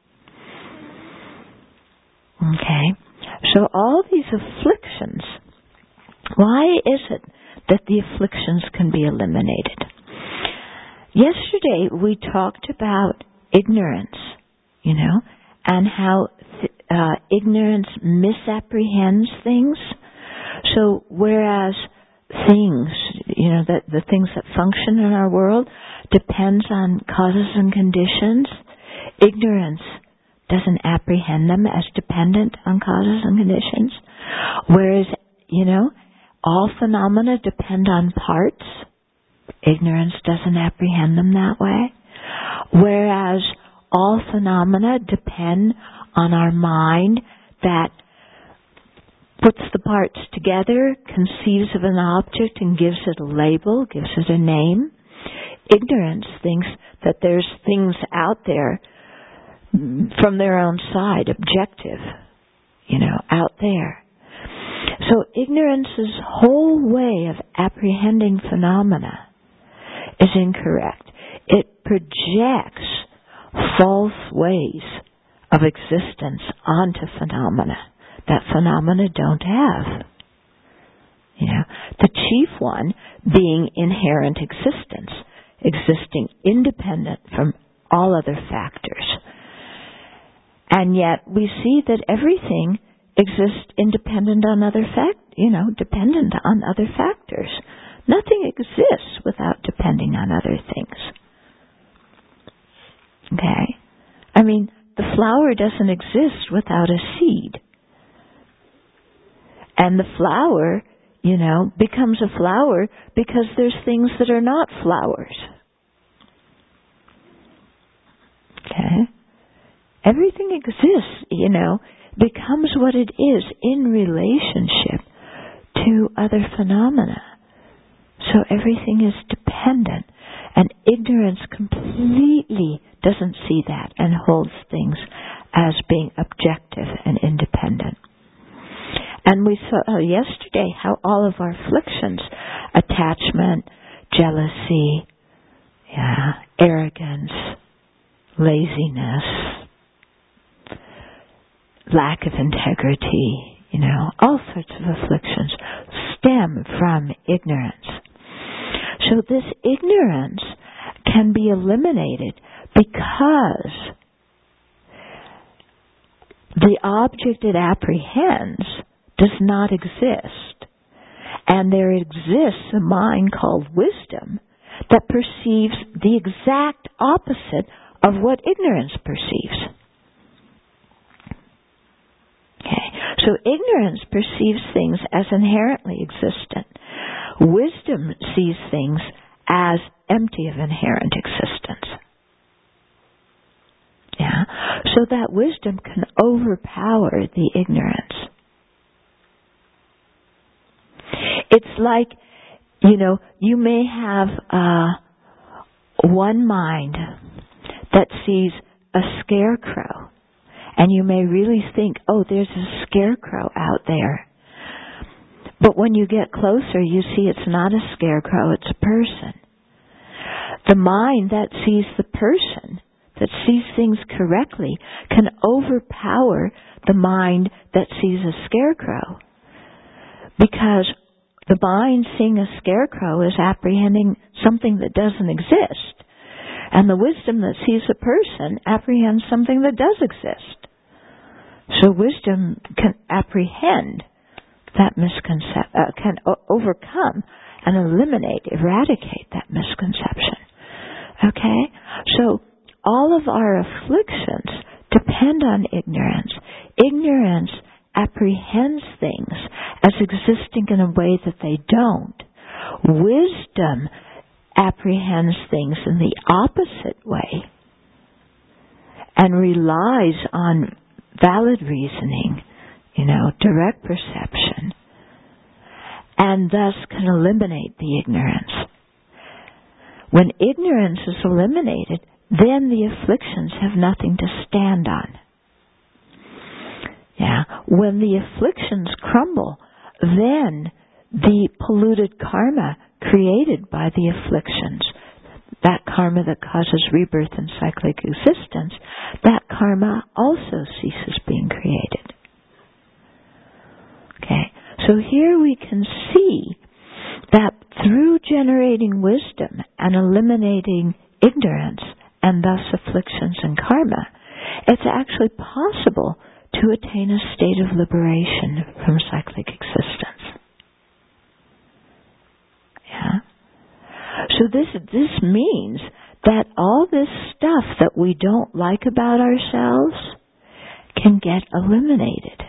Okay. So all these afflictions, why is it that the afflictions can be eliminated? Yesterday we talked about ignorance, you know, and how th- uh, ignorance misapprehends things. So whereas things, you know, that the things that function in our world depends on causes and conditions. Ignorance doesn't apprehend them as dependent on causes and conditions. Whereas, you know, all phenomena depend on parts. Ignorance doesn't apprehend them that way. Whereas all phenomena depend on our mind that puts the parts together, conceives of an object and gives it a label, gives it a name. Ignorance thinks that there's things out there from their own side, objective, you know, out there. So ignorance's whole way of apprehending phenomena is incorrect. It projects false ways of existence onto phenomena that phenomena don't have. You know, the chief one being inherent existence, existing independent from all other factors. And yet we see that everything exists independent on other fact, you know, dependent on other factors. Nothing exists without depending on other things. Okay? I mean, the flower doesn't exist without a seed. And the flower, you know, becomes a flower because there's things that are not flowers. Okay? Everything exists, you know, becomes what it is in relationship to other phenomena. So everything is dependent. And ignorance completely doesn't see that and holds things as being objective and independent. And we saw uh, yesterday how all of our afflictions, attachment, jealousy, yeah, arrogance, laziness, lack of integrity, you know, all sorts of afflictions stem from ignorance. So this ignorance can be eliminated because the object it apprehends does not exist. And there exists a mind called wisdom that perceives the exact opposite of what ignorance perceives. Okay. So ignorance perceives things as inherently existent. Wisdom sees things as empty of inherent existence. Yeah. So that wisdom can overpower the ignorance. It's like, you know, you may have uh, one mind that sees a scarecrow, and you may really think, oh, there's a scarecrow out there. But when you get closer, you see it's not a scarecrow, it's a person. The mind that sees the person, that sees things correctly, can overpower the mind that sees a scarecrow. Because the mind seeing a scarecrow is apprehending something that doesn't exist. And the wisdom that sees a person apprehends something that does exist. So wisdom can apprehend that misconception, uh, can o- overcome and eliminate, eradicate that misconception. Okay? So all of our afflictions depend on ignorance. Ignorance apprehends things as existing in a way that they don't. Wisdom apprehends things in the opposite way and relies on valid reasoning, you know, direct perception, and thus can eliminate the ignorance. When ignorance is eliminated, then the afflictions have nothing to stand on. Yeah. When the afflictions crumble, then the polluted karma created by the afflictions, that karma that causes rebirth and cyclic existence, that karma also ceases being created. Okay. So here we can see that through generating wisdom and eliminating ignorance and thus afflictions and karma, it's actually possible to attain a state of liberation from cyclic existence. Yeah. So this this means that all this stuff that we don't like about ourselves can get eliminated.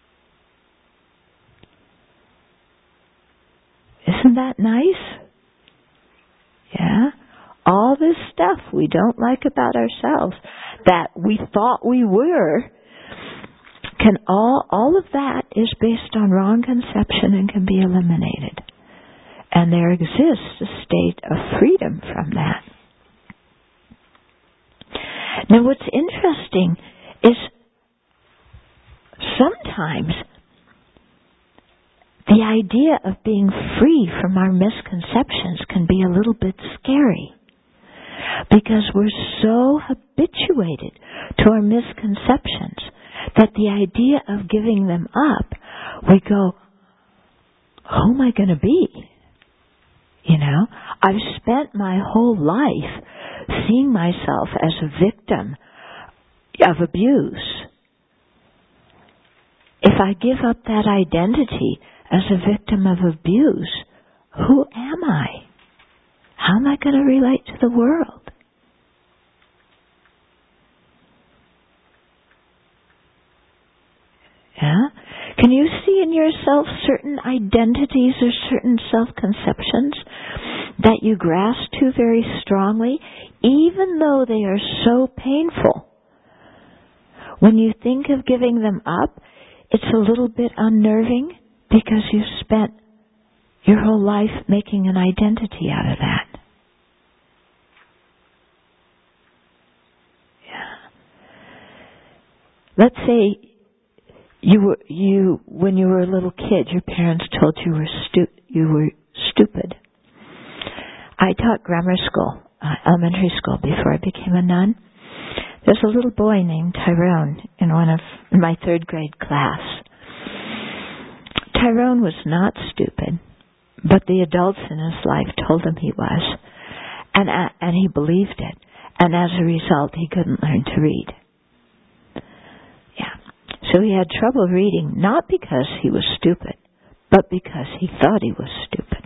Isn't that nice? Yeah? All this stuff we don't like about ourselves that we thought we were, can all all of that is based on wrong conception and can be eliminated. And there exists a state of freedom from that. Now what's interesting is sometimes the idea of being free from our misconceptions can be a little bit scary, because we're so habituated to our misconceptions that the idea of giving them up, we go, who am I going to be? You know, I've spent my whole life seeing myself as a victim of abuse. If I give up that identity as a victim of abuse, who am I? How am I going to relate to the world? Yeah? Can you see in yourself certain identities or certain self-conceptions that you grasp to very strongly, even though they are so painful? When you think of giving them up, it's a little bit unnerving because you've spent your whole life making an identity out of that. Yeah. Let's say You were you when you were a little kid, your parents told you were stu- you were stupid. I taught grammar school, uh, elementary school before I became a nun. There's a little boy named Tyrone in one of in my third grade class. Tyrone was not stupid, but the adults in his life told him he was, and uh, and he believed it, and as a result, he couldn't learn to read. So he had trouble reading, not because he was stupid, but because he thought he was stupid.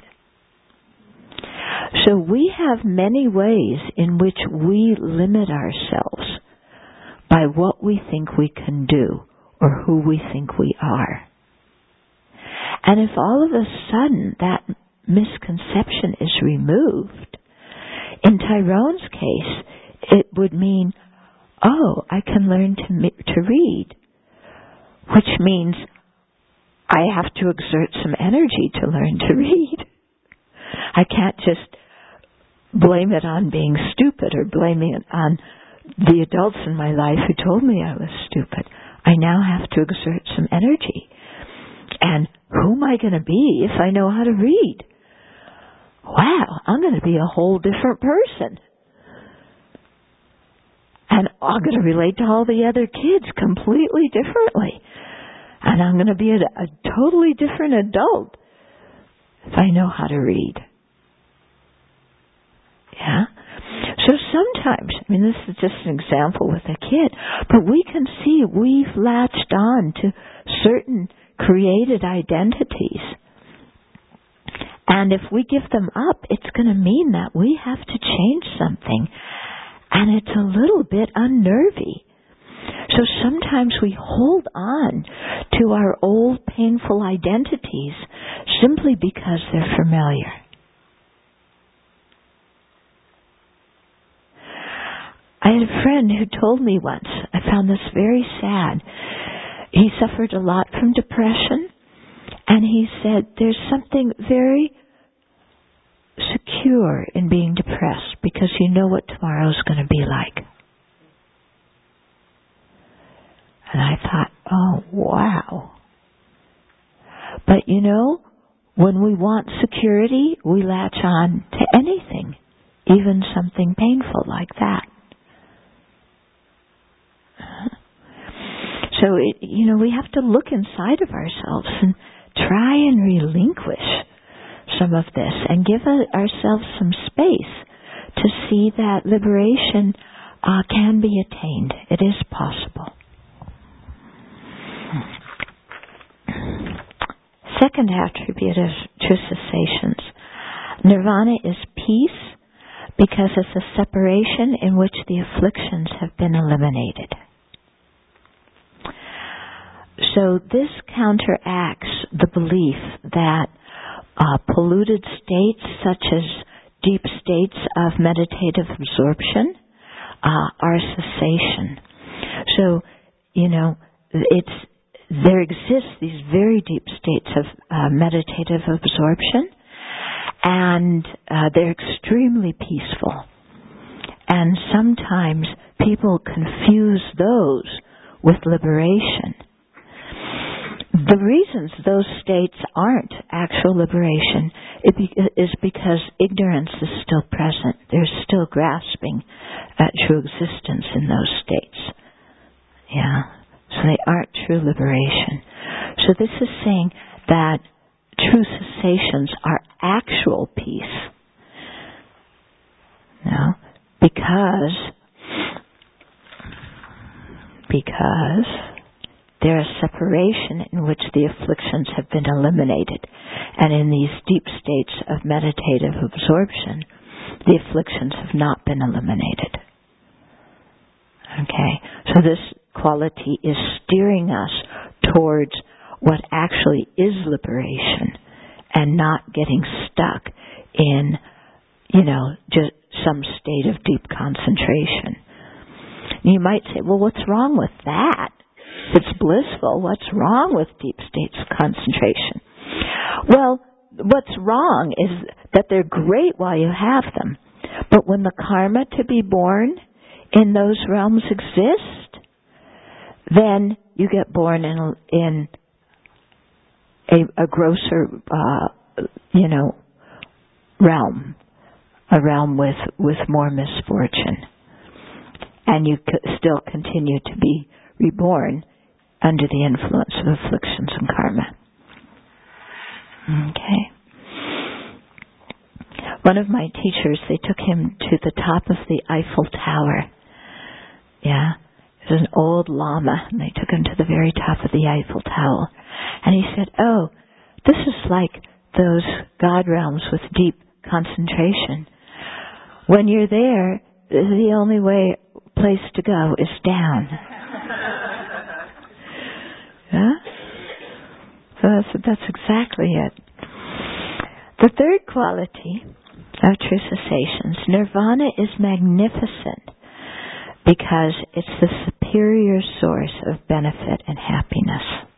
So we have many ways in which we limit ourselves by what we think we can do or who we think we are. And if all of a sudden that misconception is removed, in Tyrone's case, it would mean, oh, I can learn to to read. Which means I have to exert some energy to learn to read. I can't just blame it on being stupid or blaming it on the adults in my life who told me I was stupid. I now have to exert some energy. And who am I going to be if I know how to read? Wow, I'm going to be a whole different person. And I'm going to relate to all the other kids completely differently. And I'm going to be a, a totally different adult if I know how to read. Yeah? So sometimes, I mean, this is just an example with a kid, but we can see we've latched on to certain created identities. And if we give them up, it's going to mean that we have to change something. And it's a little bit unnervy. So sometimes we hold on to our old painful identities simply because they're familiar. I had a friend who told me once, I found this very sad. He suffered a lot from depression, and he said there's something very secure in being depressed because you know what tomorrow's going to be like. And I thought, oh, wow. But you know, when we want security, we latch on to anything, even something painful like that. So, it, you know, we have to look inside of ourselves and try and relinquish some of this and give a, ourselves some space to see that liberation uh, can be attained. It is possible. Second attribute of true cessations. Nirvana is peace because it's a separation in which the afflictions have been eliminated. So this counteracts the belief that uh, polluted states such as deep states of meditative absorption uh, are cessation. So, you know, it's there exists these very deep states of uh, meditative absorption, and uh, they're extremely peaceful. And sometimes people confuse those with liberation. The reasons those states aren't actual liberation is because ignorance is still present. They're still grasping at true existence in those states. Yeah. So they aren't true liberation. So this is saying that true cessations are actual peace. No? Because, because there is separation in which the afflictions have been eliminated. And in these deep states of meditative absorption, the afflictions have not been eliminated. Okay? So this quality is steering us towards what actually is liberation and not getting stuck in, you know, just some state of deep concentration. You might say, well, what's wrong with that? If it's blissful, what's wrong with deep states of concentration? Well, what's wrong is that they're great while you have them, but when the karma to be born in those realms exist, then you get born in in a, a grosser, uh, you know, realm, a realm with with more misfortune, and you c- still continue to be reborn under the influence of afflictions and karma. Okay. One of my teachers, they took him to the top of the Eiffel Tower. Yeah. It was an old lama, and they took him to the very top of the Eiffel Tower. And he said, oh, this is like those God realms with deep concentration. When you're there, the only way place to go is down. Yeah? So that's, that's exactly it. The third quality of true cessations, nirvana is magnificent because it's the superior source of benefit and happiness.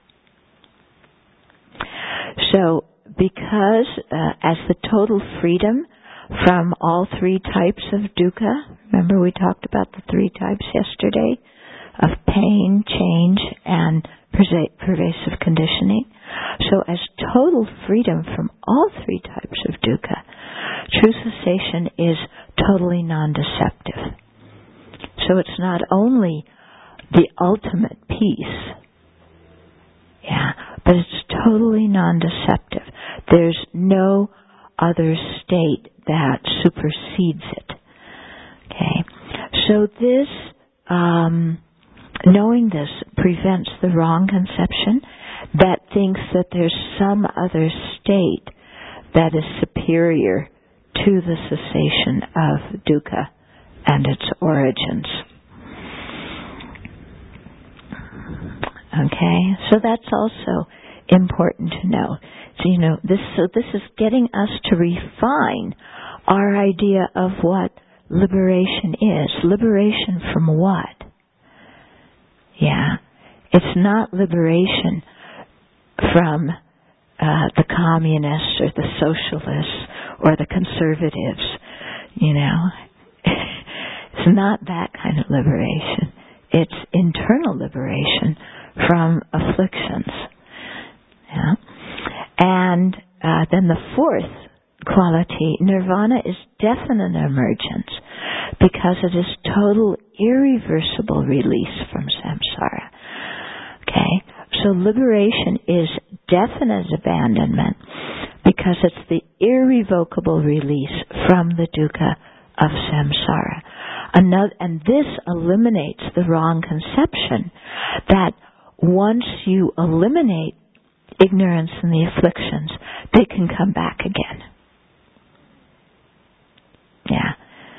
So, because uh, as the total freedom from all three types of dukkha, remember we talked about the three types yesterday, of pain, change, and pervasive conditioning. So as total freedom from all three types of dukkha, true cessation is totally non-deceptive. So it's not only the ultimate peace, yeah, but it's totally non-deceptive. There's no other state that supersedes it. Okay, so this, um, knowing this prevents the wrong conception that thinks that there's some other state that is superior to the cessation of dukkha and its origins. Okay, so that's also important to know. So, you know, this so this is getting us to refine our idea of what liberation is. Liberation from what? Yeah, it's not liberation from uh, the communists or the socialists or the conservatives, you know. It's not that kind of liberation. It's internal liberation from afflictions. Yeah. And uh, then the fourth quality, nirvana, is definite emergence because it is total irreversible release from samsara. Okay, so liberation is definite abandonment because it's the irrevocable release from the dukkha of samsara. Another, and this eliminates the wrong conception that once you eliminate ignorance and the afflictions, they can come back again. Yeah.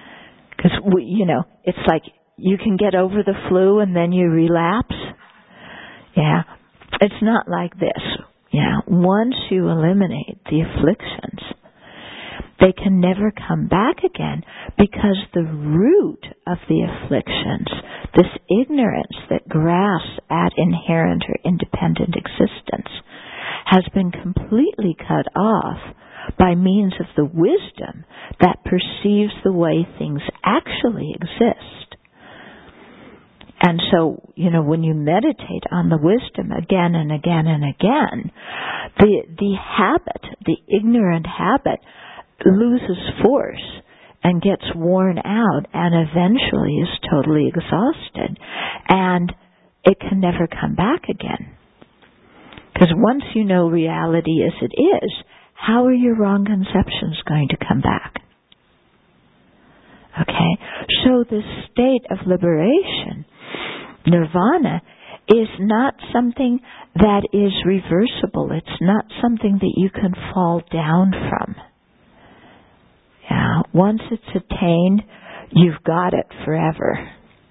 we, you know, it's like you can get over the flu and then you relapse. Yeah. It's not like this. Yeah. Once you eliminate the afflictions, they can never come back again, because the root of the afflictions, this ignorance that grasps at inherent or independent existence, has been completely cut off by means of the wisdom that perceives the way things actually exist. And so, you know, when you meditate on the wisdom again and again and again, the the habit, the ignorant habit, loses force and gets worn out and eventually is totally exhausted, and it can never come back again. Because once you know reality as it is, how are your wrong conceptions going to come back? Okay? So the state of liberation, nirvana, is not something that is reversible. It's not something that you can fall down from. Yeah, once it's attained, you've got it forever.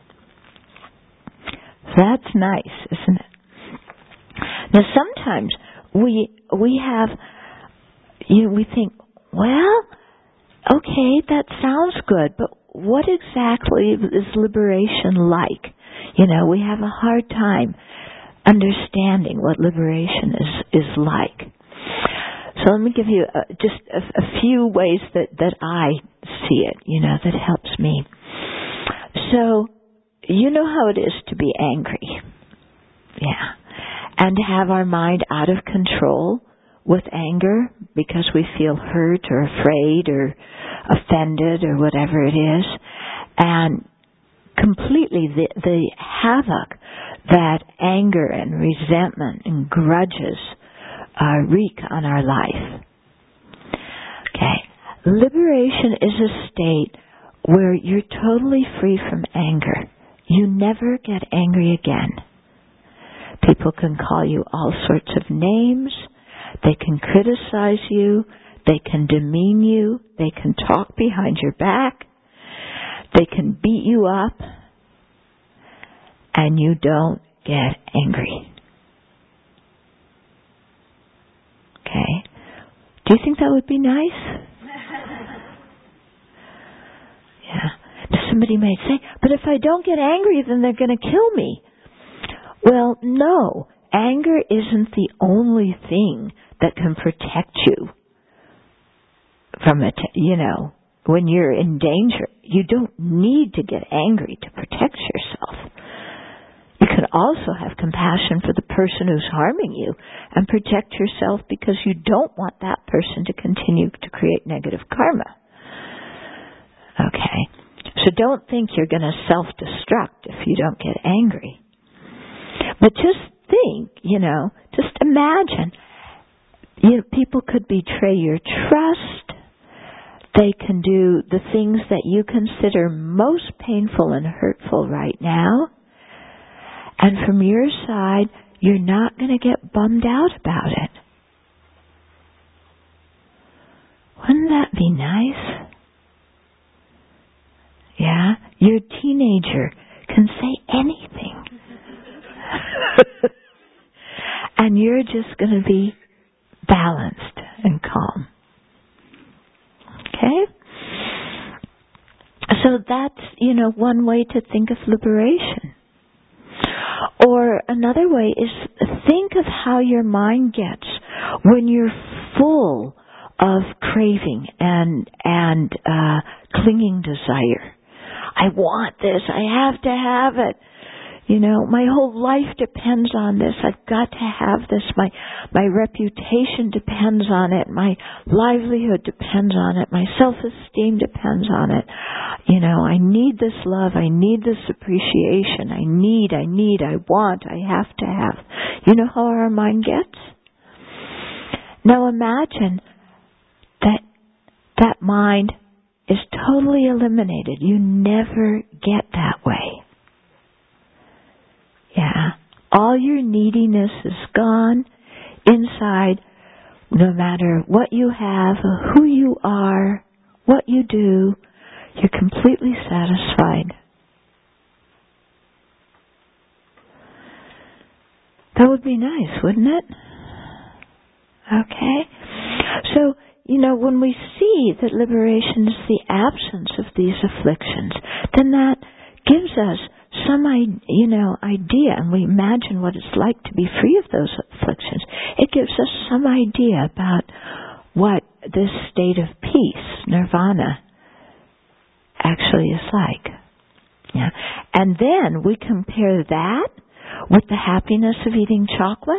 That's nice, isn't it? Now sometimes we we have, you know, we think, well, okay, that sounds good, but what exactly is liberation like? You know, we have a hard time understanding what liberation is is like. So let me give you uh, just a, a few ways that, that I see it, you know, that helps me. So, you know how it is to be angry. Yeah. And to have our mind out of control with anger because we feel hurt or afraid or offended or whatever it is. And completely the, the havoc that anger and resentment and grudges Uh, wreak on our life. Okay. Liberation is a state where you're totally free from anger. You never get angry again. People can call you all sorts of names. They can criticize you. They can demean you. They can talk behind your back. They can beat you up. And you don't get angry. Okay. Do you think that would be nice? Yeah. Somebody may say, but if I don't get angry, then they're going to kill me. Well, no. Anger isn't the only thing that can protect you from it. You know, when you're in danger, you don't need to get angry to protect yourself. You can also have compassion for the person who's harming you and protect yourself because you don't want that person to continue to create negative karma. Okay? So don't think you're going to self-destruct if you don't get angry. But just think, you know, just imagine, you know, people could betray your trust. They can do the things that you consider most painful and hurtful right now. And from your side, you're not going to get bummed out about it. Wouldn't that be nice? Yeah? Your teenager can say anything. And you're just going to be balanced and calm. Okay? So that's, you know, one way to think of liberation. Or another way is think of how your mind gets when you're full of craving and and uh, clinging desire. I want this. I have to have it. You know, my whole life depends on this. I've got to have this. My my reputation depends on it. My livelihood depends on it. My self-esteem depends on it. You know, I need this love. I need this appreciation. I need, I need, I want, I have to have. You know how our mind gets? Now imagine that that mind is totally eliminated. You never get that way. Yeah. All your neediness is gone inside, no matter what you have, who you are, what you do. You're completely satisfied. That would be nice, wouldn't it? Okay. So, you know, when we see that liberation is the absence of these afflictions, then that gives us some, you know, idea, and we imagine what it's like to be free of those afflictions. It gives us some idea about what this state of peace, nirvana, actually is like. Yeah. And then we compare that with the happiness of eating chocolate.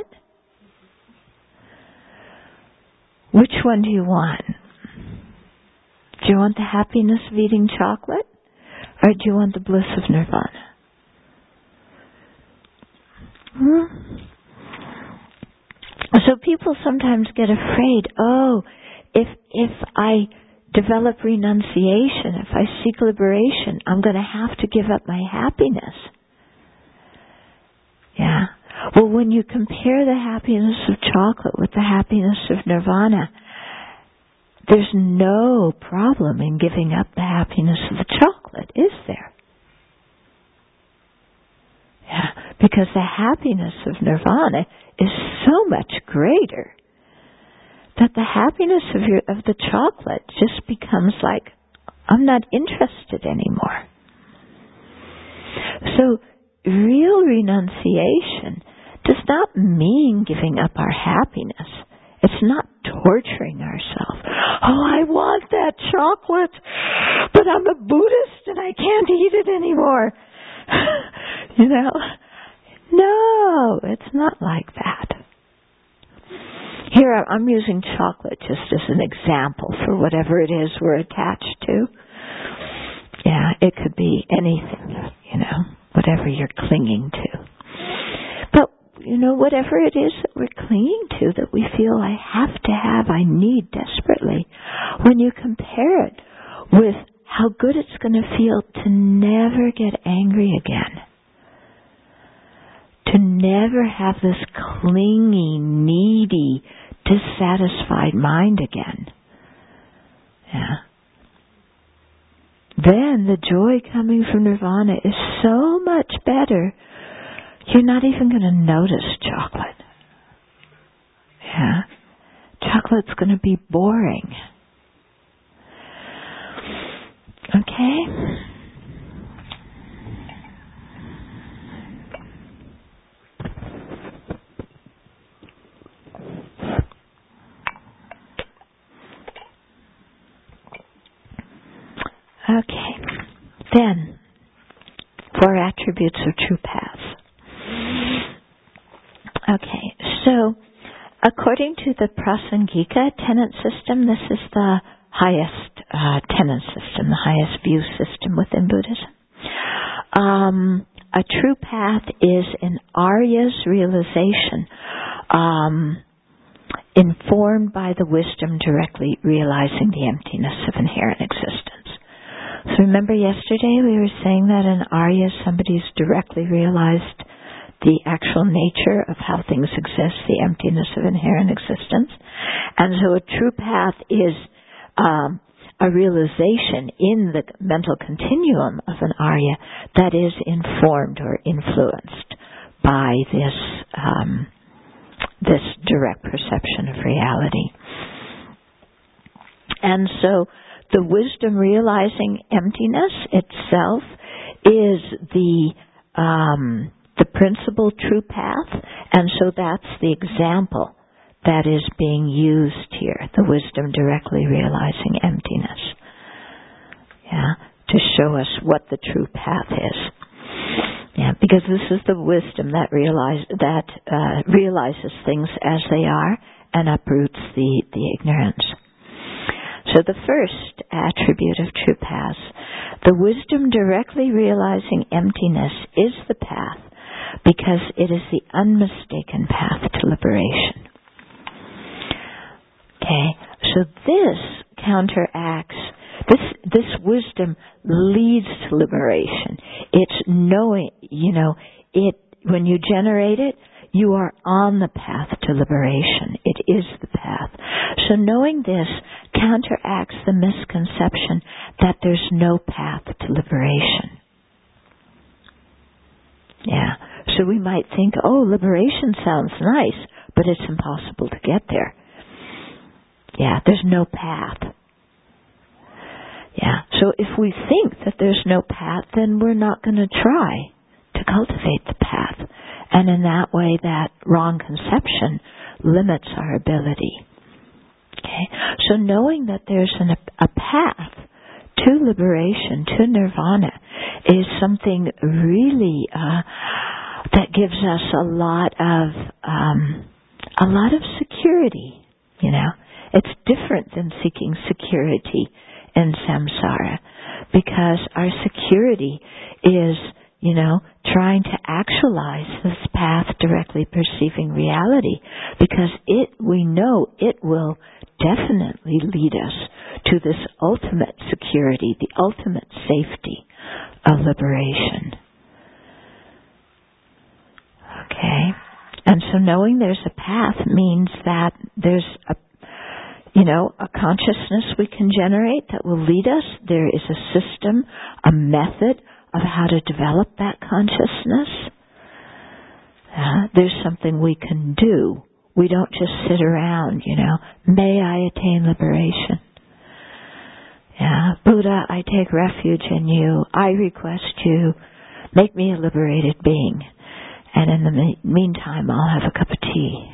Which one do you want? Do you want the happiness of eating chocolate? Or do you want the bliss of nirvana? Hmm? So people sometimes get afraid, oh, if if I develop renunciation, if I seek liberation, I'm going to have to give up my happiness. Yeah. Well, when you compare the happiness of chocolate with the happiness of nirvana, there's no problem in giving up the happiness of the chocolate, is there? Yeah, because the happiness of nirvana is so much greater that the happiness of your of the chocolate just becomes like, I'm not interested anymore. So real renunciation does not mean giving up our happiness. It's not torturing ourselves. Oh, I want that chocolate, but I'm a Buddhist and I can't eat it anymore. You know? No, it's not like that. Here I'm using chocolate just as an example for whatever it is we're attached to. Yeah, it could be anything, you know, whatever you're clinging to. But, you know, whatever it is that we're clinging to, that we feel I have to have, I need desperately, when you compare it with how good it's going to feel to never get angry again, to never have this clingy, needy, dissatisfied mind again. Yeah. Then the joy coming from nirvana is so much better, you're not even going to notice chocolate. Yeah. Chocolate's going to be boring. Okay? Okay. Then, four attributes of true paths. Okay, so according to the Prasangika tenet system, this is the highest uh, tenet system, the highest view system within Buddhism. Um, a true path is an Arya's realization, um, informed by the wisdom directly realizing the emptiness of inherent existence. So remember yesterday we were saying that an Arya is somebody who's directly realized the actual nature of how things exist, the emptiness of inherent existence. And so a true path is um, a realization in the mental continuum of an Arya that is informed or influenced by this um, this direct perception of reality. And so the wisdom realizing emptiness itself is the um, the principal true path, and so that's the example that is being used here, the wisdom directly realizing emptiness. Yeah, to show us what the true path is. Yeah, because this is the wisdom that realize that uh, realizes things as they are and uproots the, the ignorance. So the first attribute of true paths, the wisdom directly realizing emptiness is the path because it is the unmistaken path to liberation. Okay, so this counteracts, this this wisdom leads to liberation. It's knowing, you know, it when you generate it, you are on the path to liberation. It is the path. So knowing this counteracts the misconception that there's no path to liberation. Yeah. So we might think, oh, liberation sounds nice, but it's impossible to get there. Yeah, there's no path. Yeah. So if we think that there's no path, then we're not going to try to cultivate the path. And in that way, that wrong conception limits our ability. Okay? So knowing that there's an, a path to liberation, to nirvana, is something really uh, that gives us a lot of um, a lot of security. You know, it's different than seeking security in samsara, because our security is, you know, trying to actualize this path, directly perceiving reality, because it, we know it will definitely lead us to this ultimate security, the ultimate safety of liberation. Okay? And so knowing there's a path means that there's a, you know, a consciousness we can generate that will lead us. There is a system, a method of how to develop that consciousness. Uh, there's something we can do. We don't just sit around, you know, may I attain liberation. Yeah, Buddha, I take refuge in you. I request you, make me a liberated being. And in the me- meantime, I'll have a cup of tea.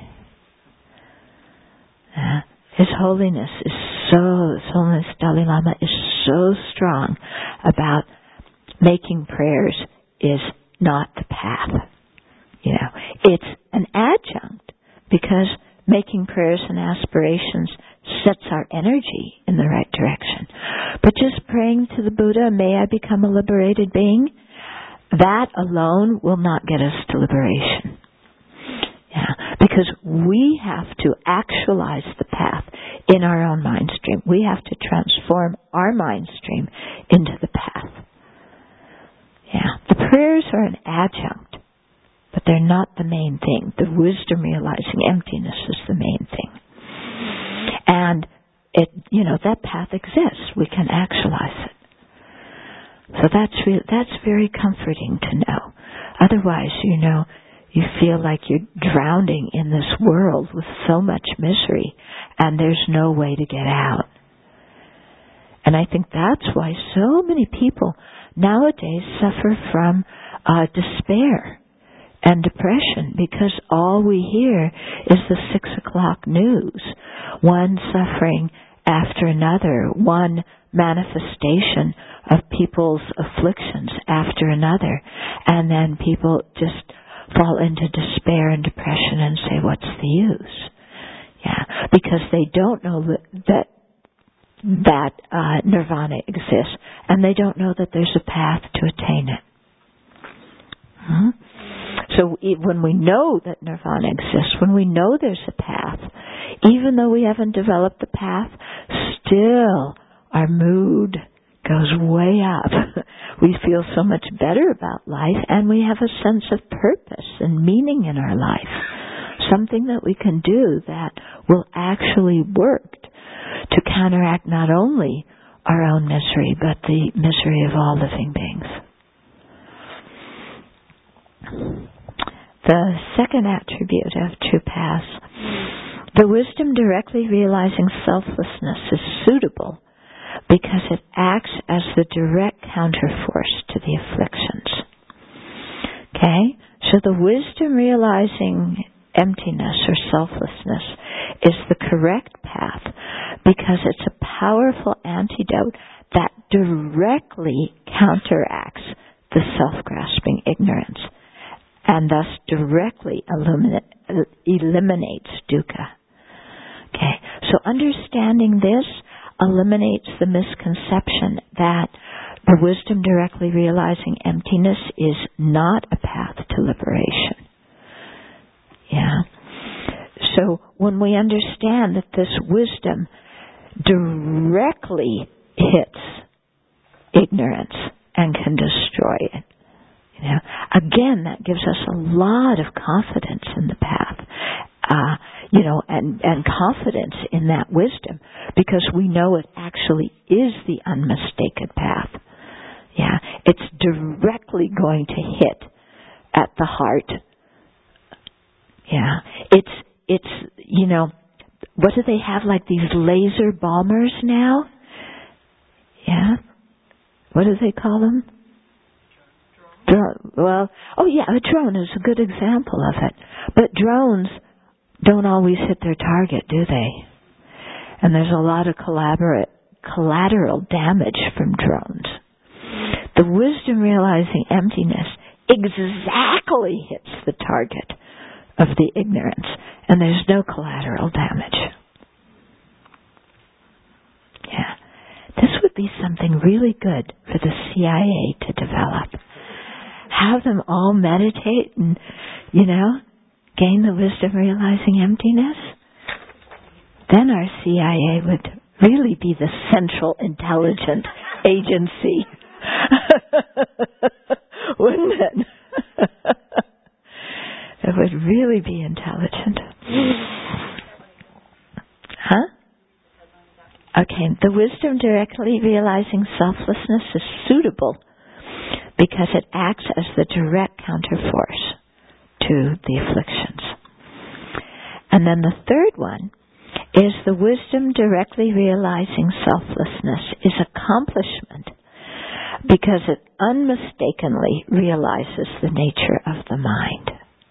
Yeah. His Holiness is so, His Holiness Dalai Lama is so strong about making prayers is not the path. You know, it's an adjunct, because making prayers and aspirations sets our energy in the right direction. But just praying to the Buddha, may I become a liberated being, that alone will not get us to liberation. Yeah, because we have to actualize the path in our own mind stream. We have to transform our mind stream into the path. Yeah, the prayers are an adjunct, but they're not the main thing. The wisdom realizing emptiness is the main thing. And it, you know, that path exists. We can actualize it. So that's re- that's very comforting to know. Otherwise, you know, you feel like you're drowning in this world with so much misery, and there's no way to get out. And I think that's why so many people nowadays suffer from uh, despair and depression, because all we hear is the six o'clock news. One suffering after another, one manifestation of people's afflictions after another, and then people just fall into despair and depression and say, what's the use? Yeah, because they don't know that that, that uh, nirvana exists, and they don't know that there's a path to attain it. Hmm? So when we know that nirvana exists, when we know there's a path, even though we haven't developed the path, still our mood goes way up. We feel so much better about life, and we have a sense of purpose and meaning in our life. Something that we can do that will actually work to counteract not only our own misery, but the misery of all living beings. The second attribute of true paths, the wisdom directly realizing selflessness is suitable because it acts as the direct counterforce to the afflictions. Okay? So the wisdom realizing emptiness or selflessness is the correct path because it's a powerful antidote that directly counteracts the self-grasping ignorance and thus directly eliminate, eliminates dukkha. Okay, so understanding this eliminates the misconception that the wisdom directly realizing emptiness is not a path to liberation. Yeah. So when we understand that this wisdom directly hits ignorance and can destroy it, you know, again, that gives us a lot of confidence in the path. Uh, you know, and, and confidence in that wisdom, because we know it actually is the unmistaken path. Yeah, it's directly going to hit at the heart. Yeah, it's, it's, you know, what do they have, like these laser bombers now? Yeah. What do they call them? Drone. Well, oh yeah, a drone is a good example of it. But drones don't always hit their target, do they? And there's a lot of collaborate, collateral damage from drones. The wisdom realizing emptiness exactly hits the target of the ignorance, and there's no collateral damage. Yeah. This would be something really good for the C I A to develop. Have them all meditate and, you know, gain the wisdom realizing emptiness. Then our C I A would really be the central intelligent agency. Wouldn't it? It would really be intelligent. Huh? Okay, the wisdom directly realizing selflessness is suitable because it acts as the direct counterforce to the afflictions. And then the third one is the wisdom directly realizing selflessness is accomplishment because it unmistakably realizes the nature of the mind.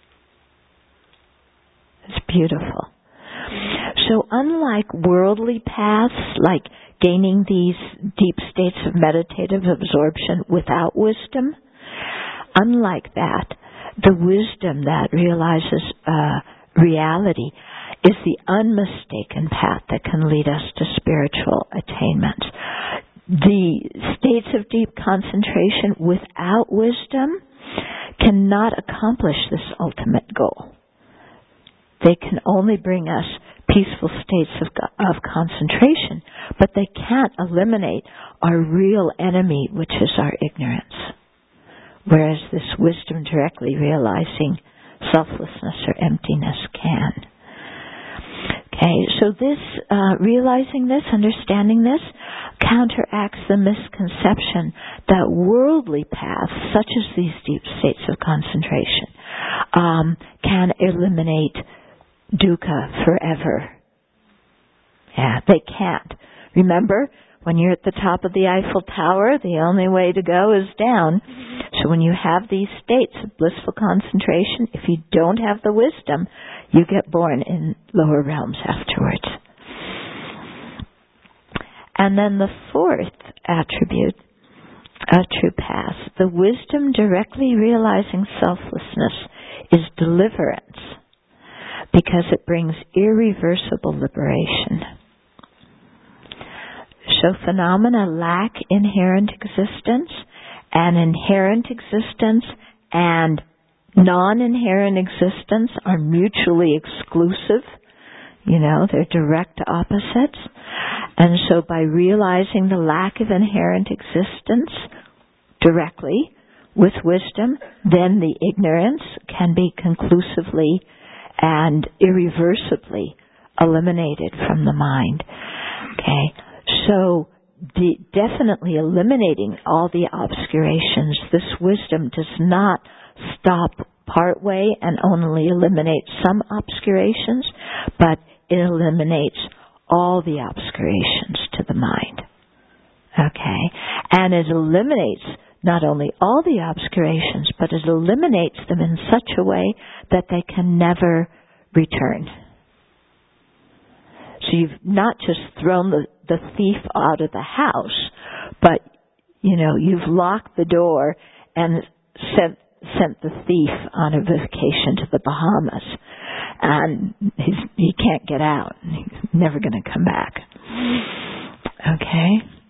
It's beautiful. So unlike worldly paths, like gaining these deep states of meditative absorption without wisdom, unlike that, the wisdom that realizes uh, reality is the unmistaken path that can lead us to spiritual attainment. The states of deep concentration without wisdom cannot accomplish this ultimate goal. They can only bring us peaceful states of, of concentration, but they can't eliminate our real enemy, which is our ignorance. Whereas this wisdom directly realizing selflessness or emptiness can. Okay, so this, uh, realizing this, understanding this, counteracts the misconception that worldly paths, such as these deep states of concentration, um, can eliminate dukkha forever. Yeah, they can't. Remember, when you're at the top of the Eiffel Tower, the only way to go is down. So when you have these states of blissful concentration, if you don't have the wisdom, you get born in lower realms afterwards. And then the fourth attribute, a true path, the wisdom directly realizing selflessness is deliverance, because it brings irreversible liberation. So phenomena lack inherent existence, and inherent existence and non-inherent existence are mutually exclusive. You know, they're direct opposites. And so by realizing the lack of inherent existence directly with wisdom, then the ignorance can be conclusively and irreversibly eliminated from the mind. Okay, so the, definitely eliminating all the obscurations. This wisdom does not stop partway and only eliminate some obscurations, but it eliminates all the obscurations to the mind. Okay, and it eliminates not only all the obscurations, but it eliminates them in such a way that they can never return. So you've not just thrown the, the thief out of the house, but, you know, you've locked the door and sent sent the thief on a vacation to the Bahamas. And he's, he can't get out. He's never going to come back. Okay?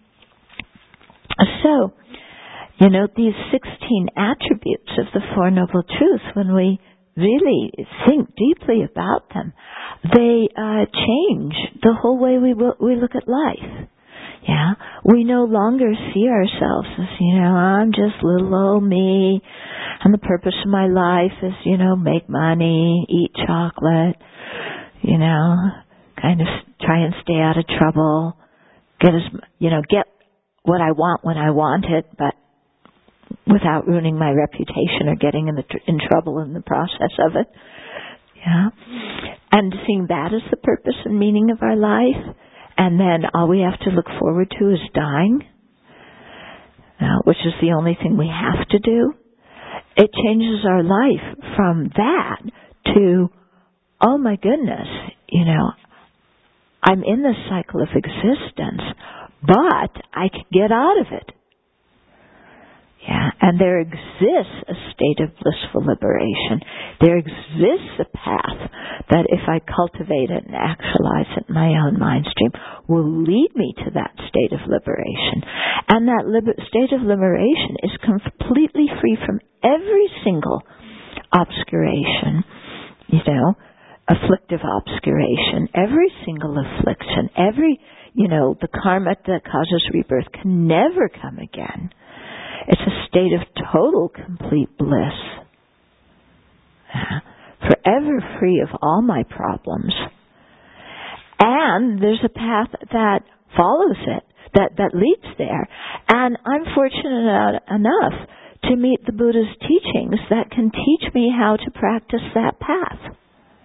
So, you know, these sixteen attributes of the Four Noble Truths, when we really think deeply about them, they uh, change the whole way we we look at life. Yeah, we no longer see ourselves as, you know, I'm just little old me, and the purpose of my life is, you know, make money, eat chocolate, you know, kind of try and stay out of trouble, get as, you know, get what I want when I want it, but without ruining my reputation or getting in the in trouble in the process of it. Yeah. And seeing that as the purpose and meaning of our life, and then all we have to look forward to is dying, uh, which is the only thing we have to do. It changes our life from that to, oh my goodness, you know, I'm in this cycle of existence, but I can get out of it. Yeah, and there exists a state of blissful liberation. There exists a path that if I cultivate it and actualize it in my own mind stream will lead me to that state of liberation. And that liber- state of liberation is completely free from every single obscuration, you know, afflictive obscuration, every single affliction, every, you know, the karma that causes rebirth can never come again. It's a state of total, complete bliss. Forever free of all my problems. And there's a path that follows it, that, that leads there. And I'm fortunate enough to meet the Buddha's teachings that can teach me how to practice that path.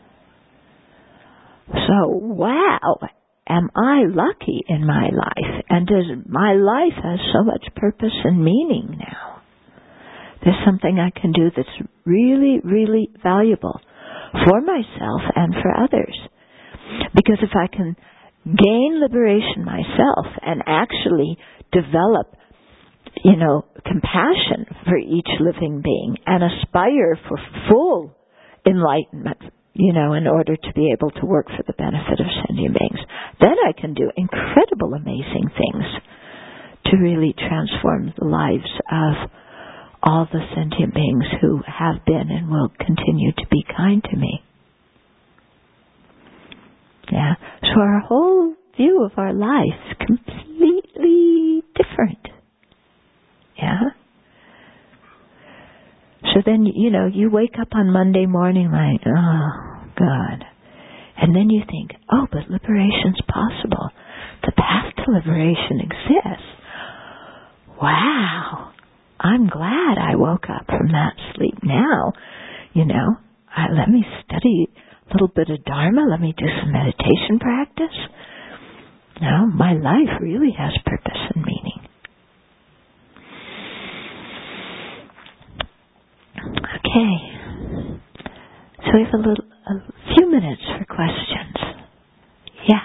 So, wow, am I lucky in my life? And does my life has so much purpose and meaning now? There's something I can do that's really, really valuable for myself and for others. Because if I can gain liberation myself and actually develop, you know, compassion for each living being and aspire for full enlightenment, you know, in order to be able to work for the benefit of sentient beings, then I can do incredible, amazing things to really transform the lives of all the sentient beings who have been and will continue to be kind to me. Yeah. So our whole view of our life is completely different. Yeah. So then, you know, you wake up on Monday morning like, oh, God. And then you think, oh, but liberation's possible. The path to liberation exists. Wow. I'm glad I woke up from that sleep now. You know, I, let me study a little bit of Dharma. Let me do some meditation practice. No, my life really has purpose and meaning. Okay. So we have a little, a few minutes for questions. Yeah.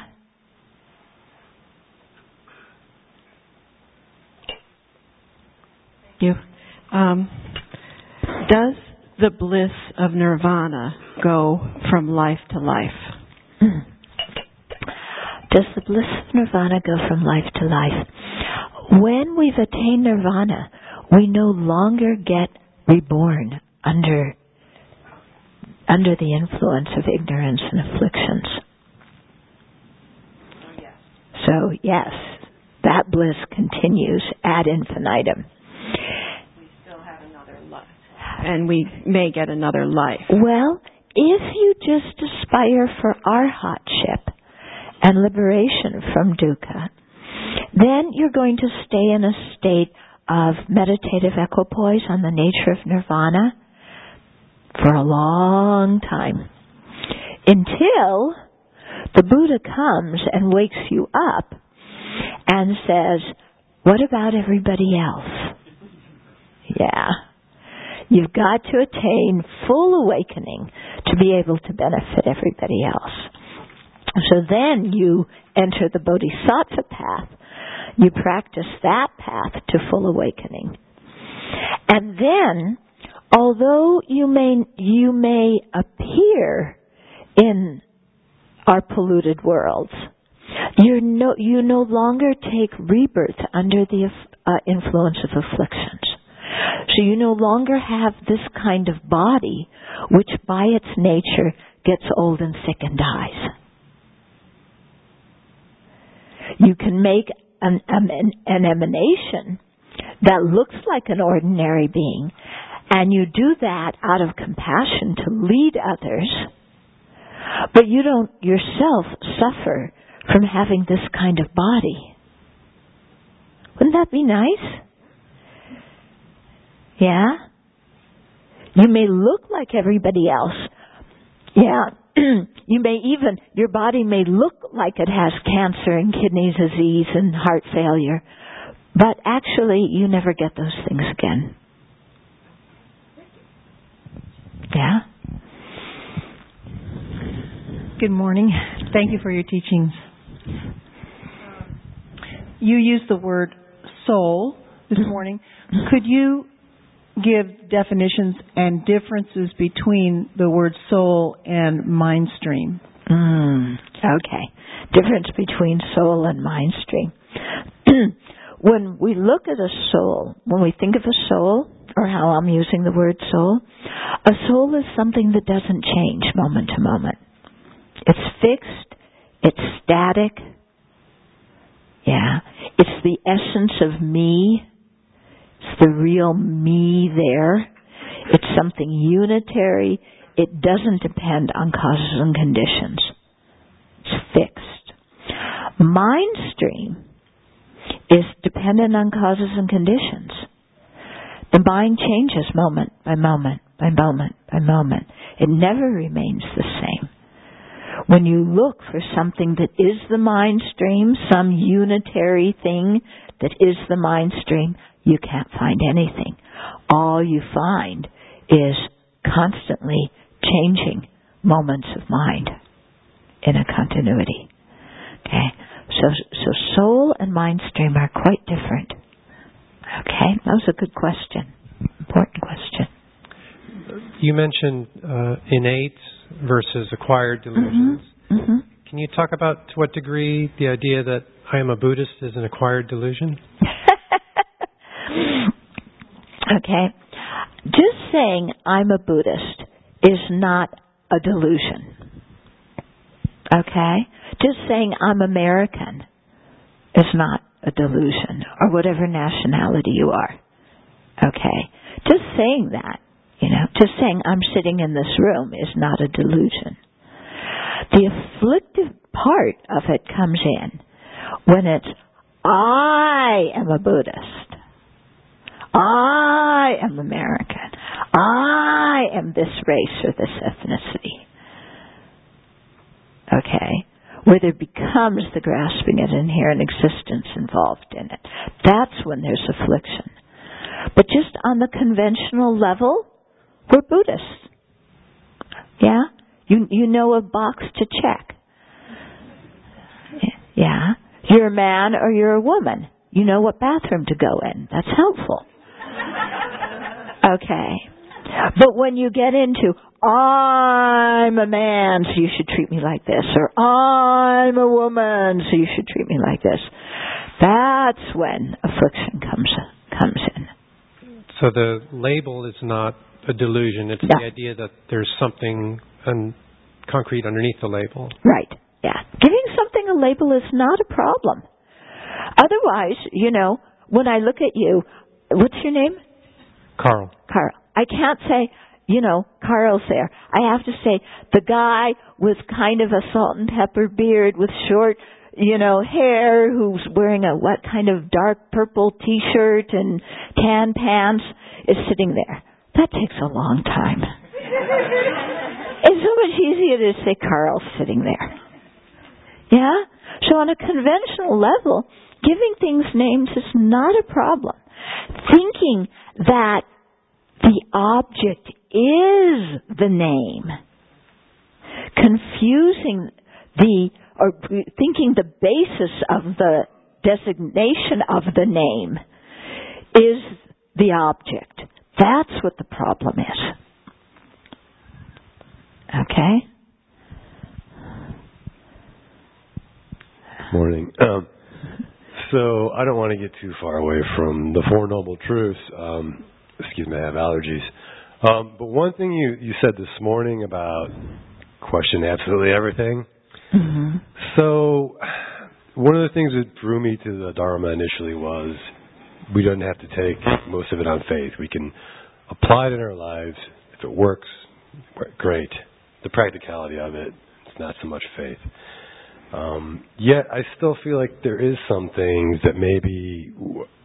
You. Um, does the bliss of nirvana go from life to life? Mm. Does the bliss of nirvana go from life to life? When we've attained nirvana, we no longer get reborn under under the influence of ignorance and afflictions. Oh, yes. So, yes, that bliss continues ad infinitum. We still have another life. And we may get another life. Well, if you just aspire for arhatship and liberation from dukkha, then you're going to stay in a state of meditative equipoise on the nature of nirvana for a long time. Until the Buddha comes and wakes you up and says, what about everybody else? Yeah. You've got to attain full awakening to be able to benefit everybody else. So then you enter the bodhisattva path. You practice that path to full awakening. And then, although you may you may appear in our polluted worlds, you no you no longer take rebirth under the uh, influence of afflictions. So you no longer have this kind of body, which by its nature gets old and sick and dies. You can make an, an, an emanation that looks like an ordinary being, and you do that out of compassion to lead others, But you don't yourself suffer from having this kind of body. Wouldn't that be nice? Yeah? You may look like everybody else. Yeah. You may even, your body may look like it has cancer and kidney disease and heart failure. But actually, you never get those things again. Yeah? Good morning. Thank you for your teachings. You used the word soul this morning. Could you give definitions and differences between the word soul and mind stream? Mm, okay. Difference between soul and mind stream. When we look at a soul, when we think of a soul, or how I'm using the word soul, a soul is something that doesn't change moment to moment. It's fixed. It's static. Yeah. It's the essence of me. It's the real me there. It's something unitary. It doesn't depend on causes and conditions. It's fixed. Mind stream is dependent on causes and conditions. The mind changes moment by moment by moment by moment. It never remains the same. When you look for something that is the mind stream, some unitary thing that is the mind stream, you can't find anything. All you find is constantly changing moments of mind in a continuity. Okay? So, so soul and mind stream are quite different. Okay? That was a good question. Important question. You mentioned uh, innate versus acquired delusions. Mm-hmm. Mm-hmm. Can you talk about to what degree the idea that I am a Buddhist is an acquired delusion? Okay. Just saying I'm a Buddhist is not a delusion. Okay? Just saying I'm American is not a delusion, or whatever nationality you are. Okay? Just saying that, you know, just saying I'm sitting in this room is not a delusion. The afflictive part of it comes in when it's I am a Buddhist. I am American. I am this race or this ethnicity. Okay? Where there becomes the grasping at inherent existence involved in it. That's when there's affliction. But just on the conventional level, we're Buddhists. Yeah? You you know a box to check. Yeah? You're a man or you're a woman. You know what bathroom to go in. That's helpful. Okay. But when you get into, I'm a man, so you should treat me like this, or I'm a woman, so you should treat me like this, that's when affliction comes comes in. So the label is not a delusion. It's yeah. the idea that there's something un- concrete underneath the label. Right, yeah. Giving something a label is not a problem. Otherwise, you know, when I look at you, what's your name? Carl. Carl. I can't say, you know, Carl's there. I have to say, the guy with kind of a salt and pepper beard with short, you know, hair, who's wearing a what kind of dark purple t-shirt and tan pants is sitting there. That takes a long time. It's so much easier to say Carl's sitting there. Yeah? So on a conventional level, giving things names is not a problem. Thinking that the object is the name, confusing the, or thinking the basis of the designation of the name is the object. That's what the problem is. Okay? Morning. Um, so I don't want to get too far away from the Four Noble Truths. Um, excuse me, I have allergies. Um, but one thing you, you said this morning about question absolutely everything. Mm-hmm. So one of the things that drew me to the Dharma initially was we don't have to take most of it on faith. We can apply it in our lives. If it works, great. The practicality of it, It's not so much faith. Um, yet I still feel like there is some things that maybe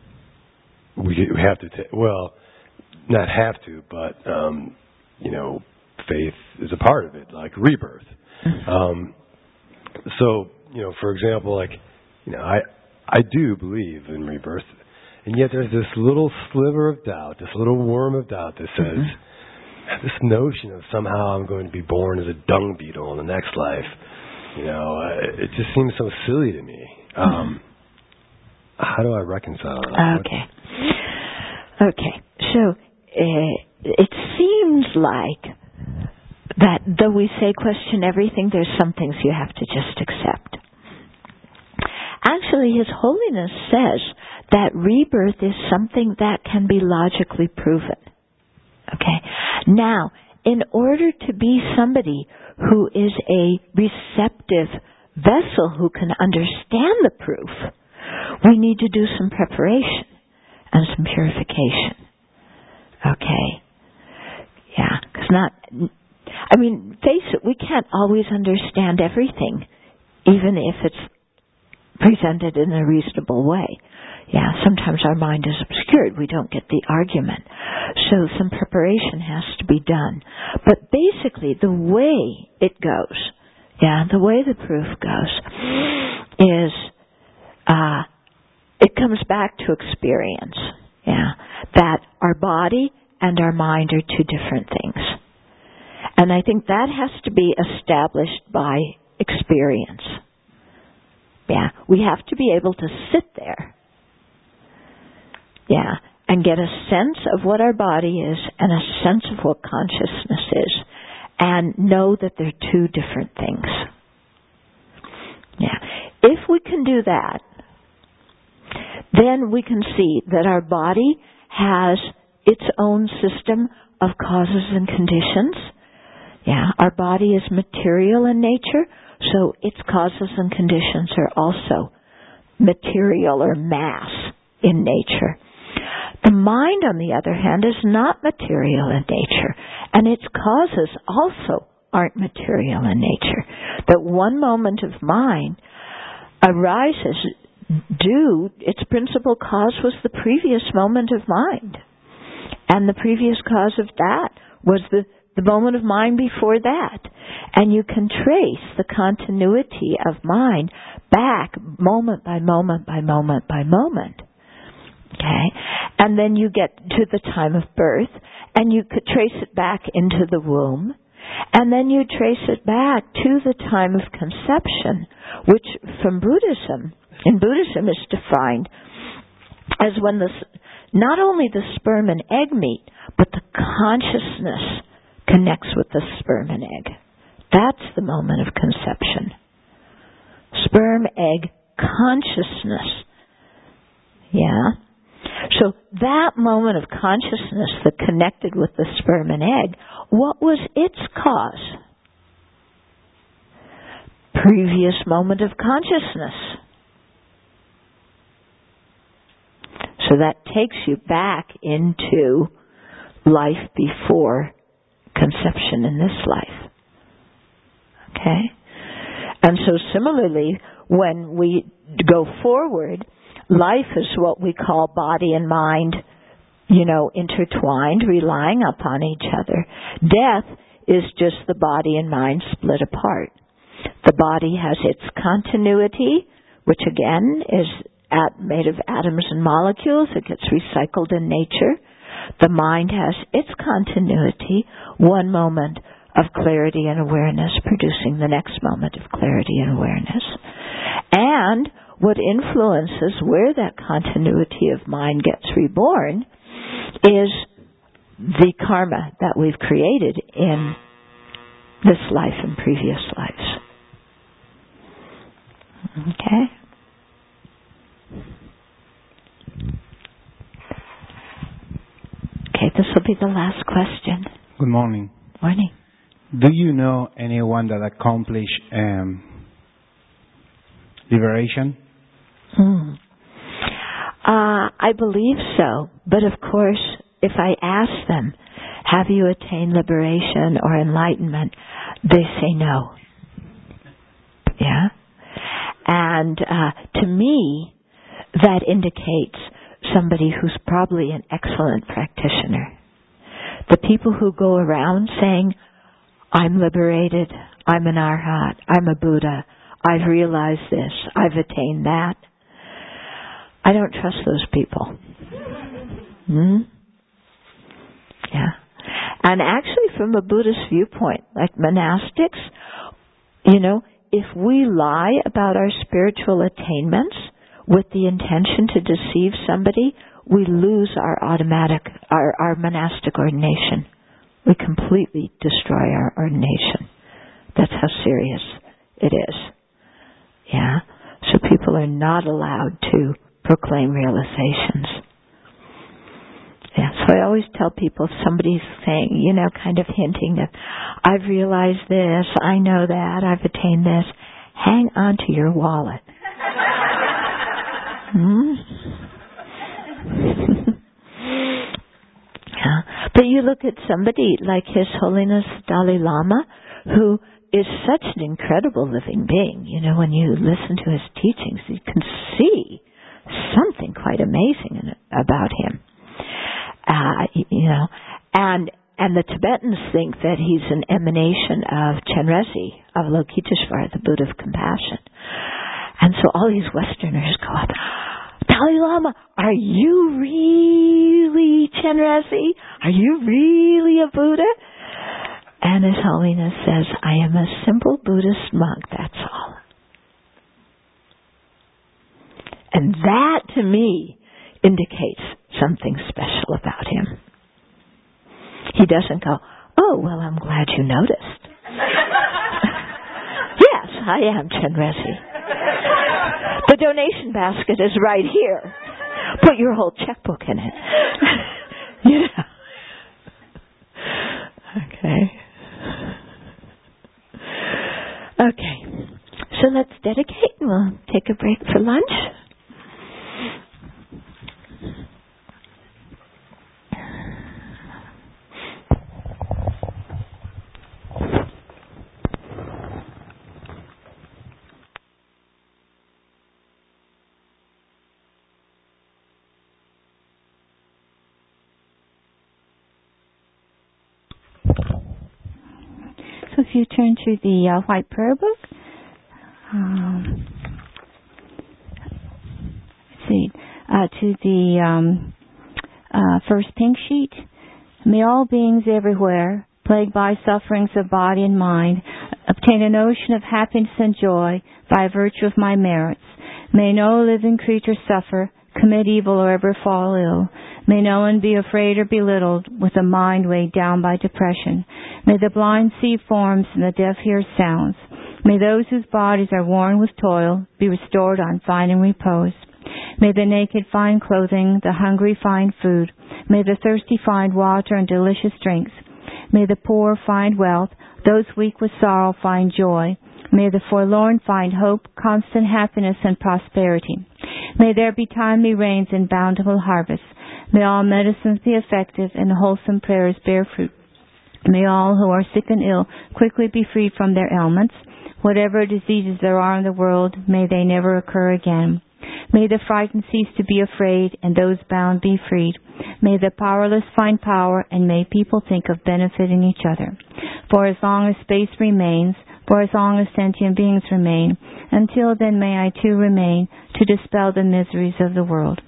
we we have to take. Well, not have to, but um, you know, faith is a part of it, like rebirth. Um, so, you know, for example, like, you know, I I do believe in rebirth, and yet there's this little sliver of doubt, this little worm of doubt that says, mm-hmm. this notion of somehow I'm going to be born as a dung beetle in the next life. You know, uh, it just seems so silly to me. Um, mm-hmm. How do I reconcile that? Okay. Okay. So uh, it seems like that though we say question everything, there's some things you have to just accept. Actually, His Holiness says that rebirth is something that can be logically proven. Okay? Now, in order to be somebody who is a receptive vessel who can understand the proof, we need to do some preparation and some purification. Okay? Yeah, because not... I mean, face it, we can't always understand everything, even if it's presented in a reasonable way. Yeah, sometimes our mind is obscured. We don't get the argument. So some preparation has to be done. But basically, the way it goes, yeah, the way the proof goes is uh, it comes back to experience. Yeah, that our body and our mind are two different things. And I think that has to be established by experience. Yeah, we have to be able to sit there, yeah, and get a sense of what our body is and a sense of what consciousness is, and know that they're two different things. Yeah, if we can do that, then we can see that our body has its own system of causes and conditions. Yeah, our body is material in nature, so its causes and conditions are also material or mass in nature. The mind, on the other hand, is not material in nature, and its causes also aren't material in nature. That one moment of mind arises due, its principal cause was the previous moment of mind. And the previous cause of that was the the moment of mind before that. And you can trace the continuity of mind back moment by moment by moment by moment. Okay? And then you get to the time of birth, and you could trace it back into the womb, and then you trace it back to the time of conception, which from Buddhism, in Buddhism is defined as when the, not only the sperm and egg meet, but the consciousness connects with the sperm and egg. That's the moment of conception. Sperm, egg, consciousness. Yeah? So that moment of consciousness that connected with the sperm and egg, what was its cause? Previous moment of consciousness. So that takes you back into life before conception in this life. Okay? And so similarly, when we go forward, life is what we call body and mind, you know, intertwined, relying upon each other. Death is just the body and mind split apart. The body has its continuity, which again is at, made of atoms and molecules. It gets recycled in nature. The mind has its continuity, one moment of clarity and awareness producing the next moment of clarity and awareness. And what influences where that continuity of mind gets reborn is the karma that we've created in this life and previous lives. Okay? Okay, this will be the last question. Good morning. Morning. Do you know anyone that accomplished um, liberation? Hmm. Uh, I believe so. But of course, if I ask them, have you attained liberation or enlightenment, they say no. Yeah? And uh, to me, that indicates somebody who's probably an excellent practitioner. The people who go around saying, I'm liberated, I'm an arhat, I'm a Buddha, I've realized this, I've attained that. I don't trust those people. Hmm? Yeah. And actually from a Buddhist viewpoint, like monastics, you know, if we lie about our spiritual attainments with the intention to deceive somebody, we lose our automatic, our, our monastic ordination. We completely destroy our ordination. That's how serious it is. Yeah? So people are not allowed to proclaim realizations. Yeah, so I always tell people, if somebody's saying, you know, kind of hinting that, I've realized this, I know that, I've attained this, hang on to your wallet. hmm? Yeah. But you look at somebody like His Holiness Dalai Lama, who is such an incredible living being. You know, when you listen to his teachings, you can see something quite amazing in, about him. Uh, you know, and and the Tibetans think that he's an emanation of Chenrezig, of Lokiteshvara, the Buddha of compassion. And so all these Westerners go up, Dalai Lama, are you really Chenrezig? Are you really a Buddha? And His Holiness says, I am a simple Buddhist monk, that's all. And that, to me, indicates something special about him. He doesn't go, oh, well, I'm glad you noticed. Yes, I am Chenrezig. The donation basket is right here. Put your whole checkbook in it. Yeah. Okay. Okay. So let's dedicate and we'll take a break for lunch. So if you turn to the uh, White Prayer Book, um, let's see, uh, to the um, uh, first pink sheet, may all beings everywhere, plagued by sufferings of body and mind, obtain an ocean of happiness and joy by virtue of my merits. May no living creature suffer, commit evil, or ever fall ill. May no one be afraid or belittled with a mind weighed down by depression. May the blind see forms and the deaf hear sounds. May those whose bodies are worn with toil be restored on finding repose. May the naked find clothing, the hungry find food. May the thirsty find water and delicious drinks. May the poor find wealth, those weak with sorrow find joy. May the forlorn find hope, constant happiness, and prosperity. May there be timely rains and bountiful harvests. May all medicines be effective and wholesome prayers bear fruit. May all who are sick and ill quickly be freed from their ailments. Whatever diseases there are in the world, may they never occur again. May the frightened cease to be afraid and those bound be freed. May the powerless find power and may people think of benefiting each other. For as long as space remains, for as long as sentient beings remain, until then may I too remain to dispel the miseries of the world.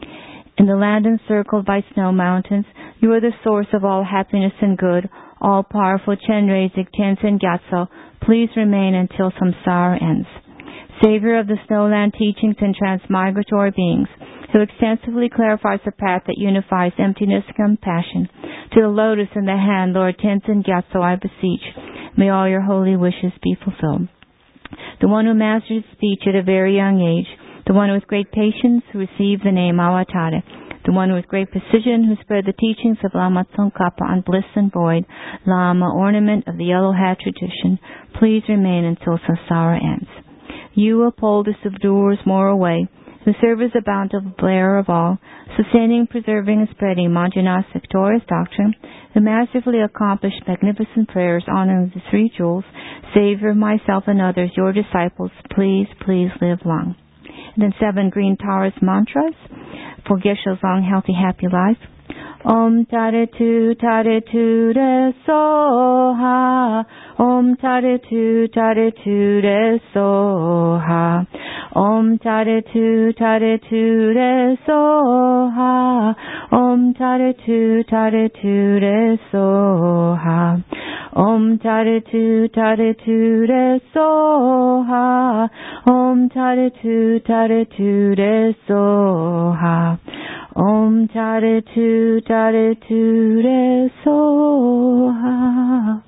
In the land encircled by snow mountains, you are the source of all happiness and good. All-powerful Chenrezig Tenzin Gyatso, please remain until samsara ends. Savior of the snowland teachings and transmigratory beings, who extensively clarifies the path that unifies emptiness and compassion, to the lotus in the hand, Lord Tenzin Gyatso, I beseech, may all your holy wishes be fulfilled. The one who mastered speech at a very young age, the one with great patience who received the name Avatara, the one with great precision who spread the teachings of Lama Tsongkhapa on bliss and void, Lama, ornament of the yellow hat tradition, please remain until samsara ends. You uphold the subduer's moral way, who serve as the bountiful bearer of all, sustaining, preserving, and spreading Manjunath's victorious doctrine, who masterfully accomplished magnificent prayers honoring the three jewels, Savior, myself, and others, your disciples, please, please live long. And then seven green Taurus mantras for Geshe's long, healthy, happy life. Om Tare Tu Tare Tu Re Soha. Om Tare Tu Tare Tu Re Soha. Om Tare Tu Tare Tu Re Soha. Om Tare Tu Tare Tu Re Soha. Om Tare Tu Tare Tu Re Soha. Om Tare Tu Tare Tu Re Soha. Om Tare Tu Tare Tu Re Soha.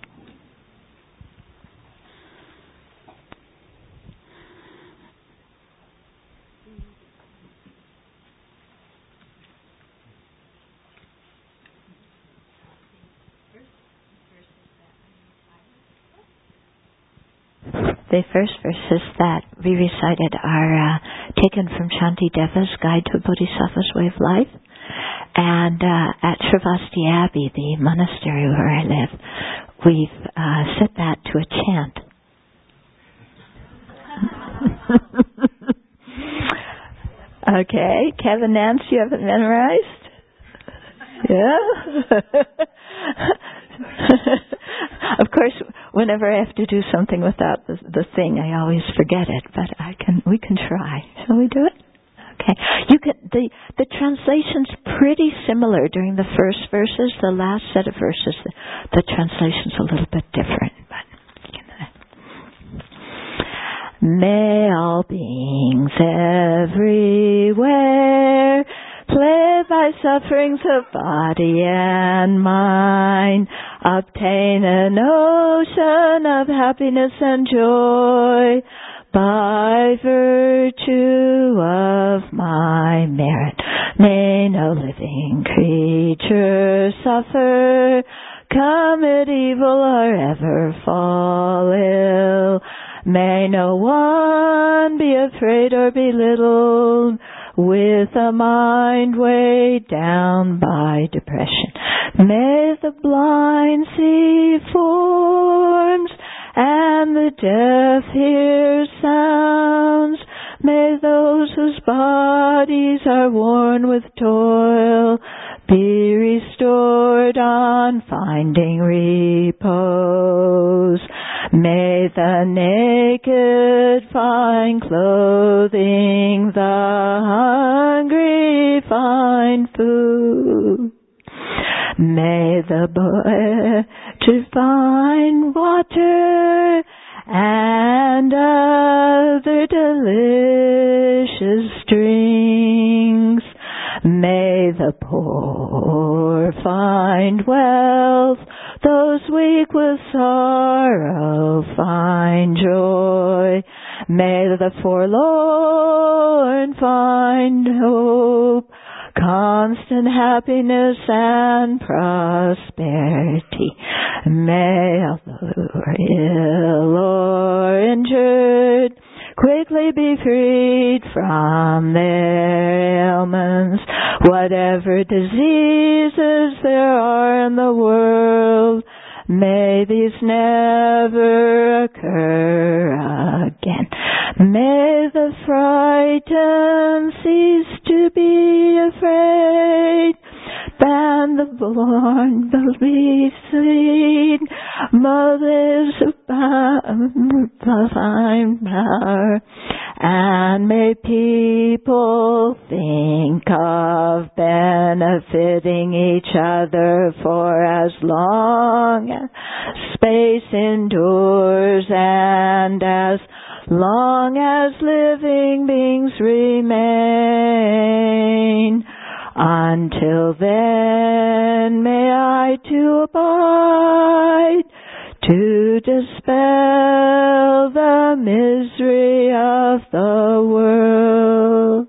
The first verses that we recited are uh, taken from Shanti Deva's Guide to a Bodhisattva's Way of Life. And uh, at Sravasti Abbey, the monastery where I live, we've uh, set that to a chant. Okay, Kevin, Nance, you have it memorized? Yeah? Of course, whenever I have to do something without the, the thing, I always forget it. But I can, we can try. Shall we do it? Okay. You can. the The translation's pretty similar during the first verses. The last set of verses, the, the translation's a little bit different. But may all beings everywhere, plagued by sufferings of body and mind, obtain an ocean of happiness and joy by virtue of my merit. May no living creature suffer, commit evil, or ever fall ill. May no one be afraid or belittled, with a mind weighed down by depression. May the blind see forms and the deaf hear sounds. May those whose bodies are worn with toil be restored on finding repose. May the naked find clothing, the hungry find food. May the boy to find water and other delicious drinks. May the poor find wealth, those weak with sorrow find joy. May the forlorn find hope, constant happiness and prosperity. May all who are ill or injured quickly be freed from their ailments. Whatever diseases there are in the world, may these never occur again. May the frightened cease to be afraid, and the born believe sweet mothers of divine power. And may people think of benefiting each other for as long as space endures, and as long as living beings remain. Until then, may I too abide to dispel the misery of the world.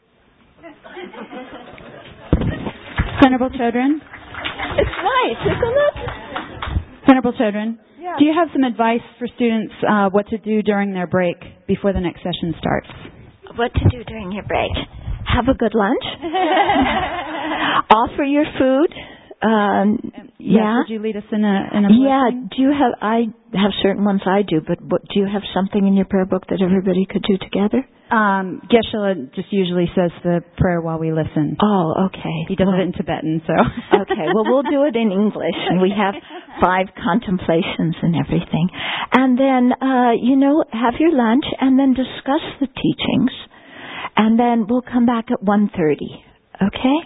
Venerable children. It's nice, isn't it? Venerable children, yeah. Do you have some advice for students uh, what to do during their break before the next session starts? what to do during your break. Have a good lunch. Offer your food. Um, yes, yeah. Would you lead us in a in a Yeah. blessing? Do you have? I have certain ones I do, but what, do you have something in your prayer book that everybody could do together? Um, Geshe-la just usually says the prayer while we listen. Oh, okay. He does well, it in Tibetan, so. Okay. Well, we'll do it in English, and we have five contemplations and everything, and then uh, you know, have your lunch, and then discuss the teachings, and then we'll come back at one thirty. Okay.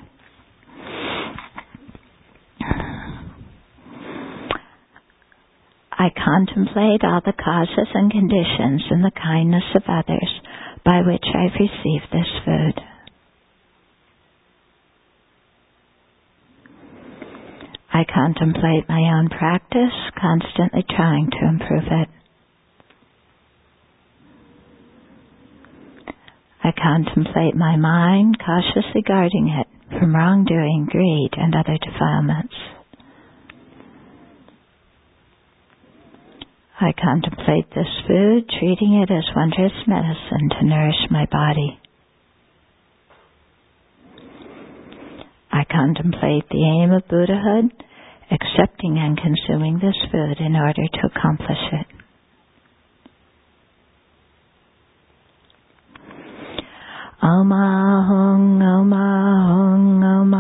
I contemplate all the causes and conditions and the kindness of others by which I've received this food. I contemplate my own practice, constantly trying to improve it. I contemplate my mind, cautiously guarding it from wrongdoing, greed, and other defilements. I contemplate this food, treating it as wondrous medicine to nourish my body. I contemplate the aim of Buddhahood, accepting and consuming this food in order to accomplish it. Om Ahung, Om Ahung, Om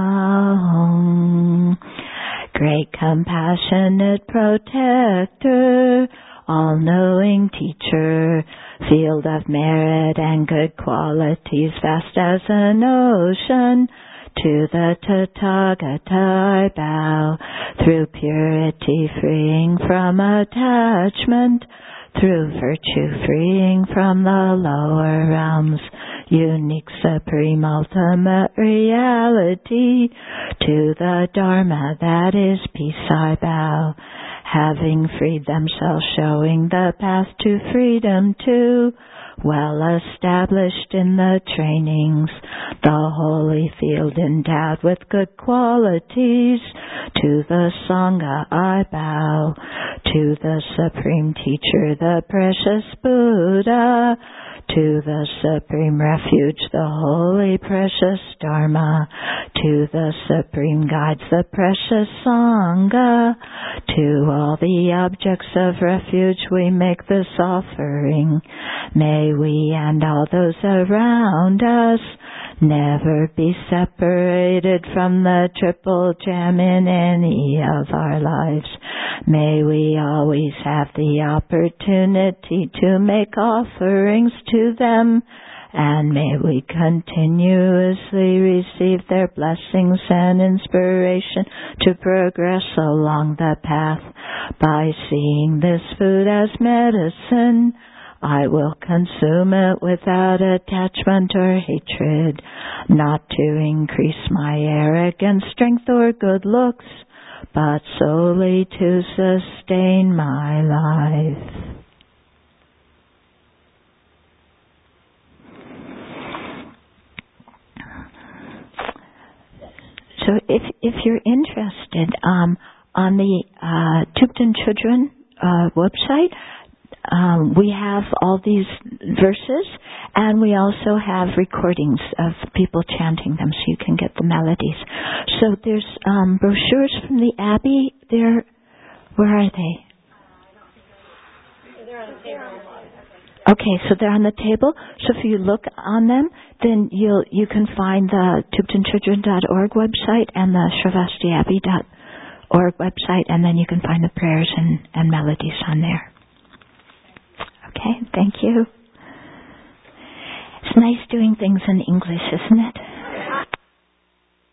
Ahung. Great compassionate protector, all-knowing teacher, field of merit and good qualities, vast as an ocean, to the Tathagata I bow, through purity freeing from attachment, through virtue freeing from the lower realms, unique supreme ultimate reality, to the Dharma that is peace I bow, having freed themselves, showing the path to freedom too, well established in the trainings, the holy field endowed with good qualities, to the Sangha I bow, to the Supreme Teacher, the precious Buddha, to the Supreme Refuge, the holy precious Dharma, to the Supreme Guides, the precious Sangha, to all the objects of refuge we make this offering. May we and all those around us never be separated from the triple gem in any of our lives. May we always have the opportunity to make offerings to them, and may we continuously receive their blessings and inspiration to progress along the path. By seeing this food as medicine, I will consume it without attachment or hatred, not to increase my arrogance, strength, or good looks, but solely to sustain my life. So if if you're interested, um, on the uh, Thupten Chodron uh, website, Um, we have all these verses, and we also have recordings of people chanting them, so you can get the melodies. So there's um, brochures from the Abbey. They're, where are they? Okay, so they're on the table. So if you look on them, then you'll you can find the Thupten Chodron dot org website and the Shravasti Abbey dot org website, and then you can find the prayers and, and melodies on there. Okay, thank you. It's nice doing things in English, isn't it?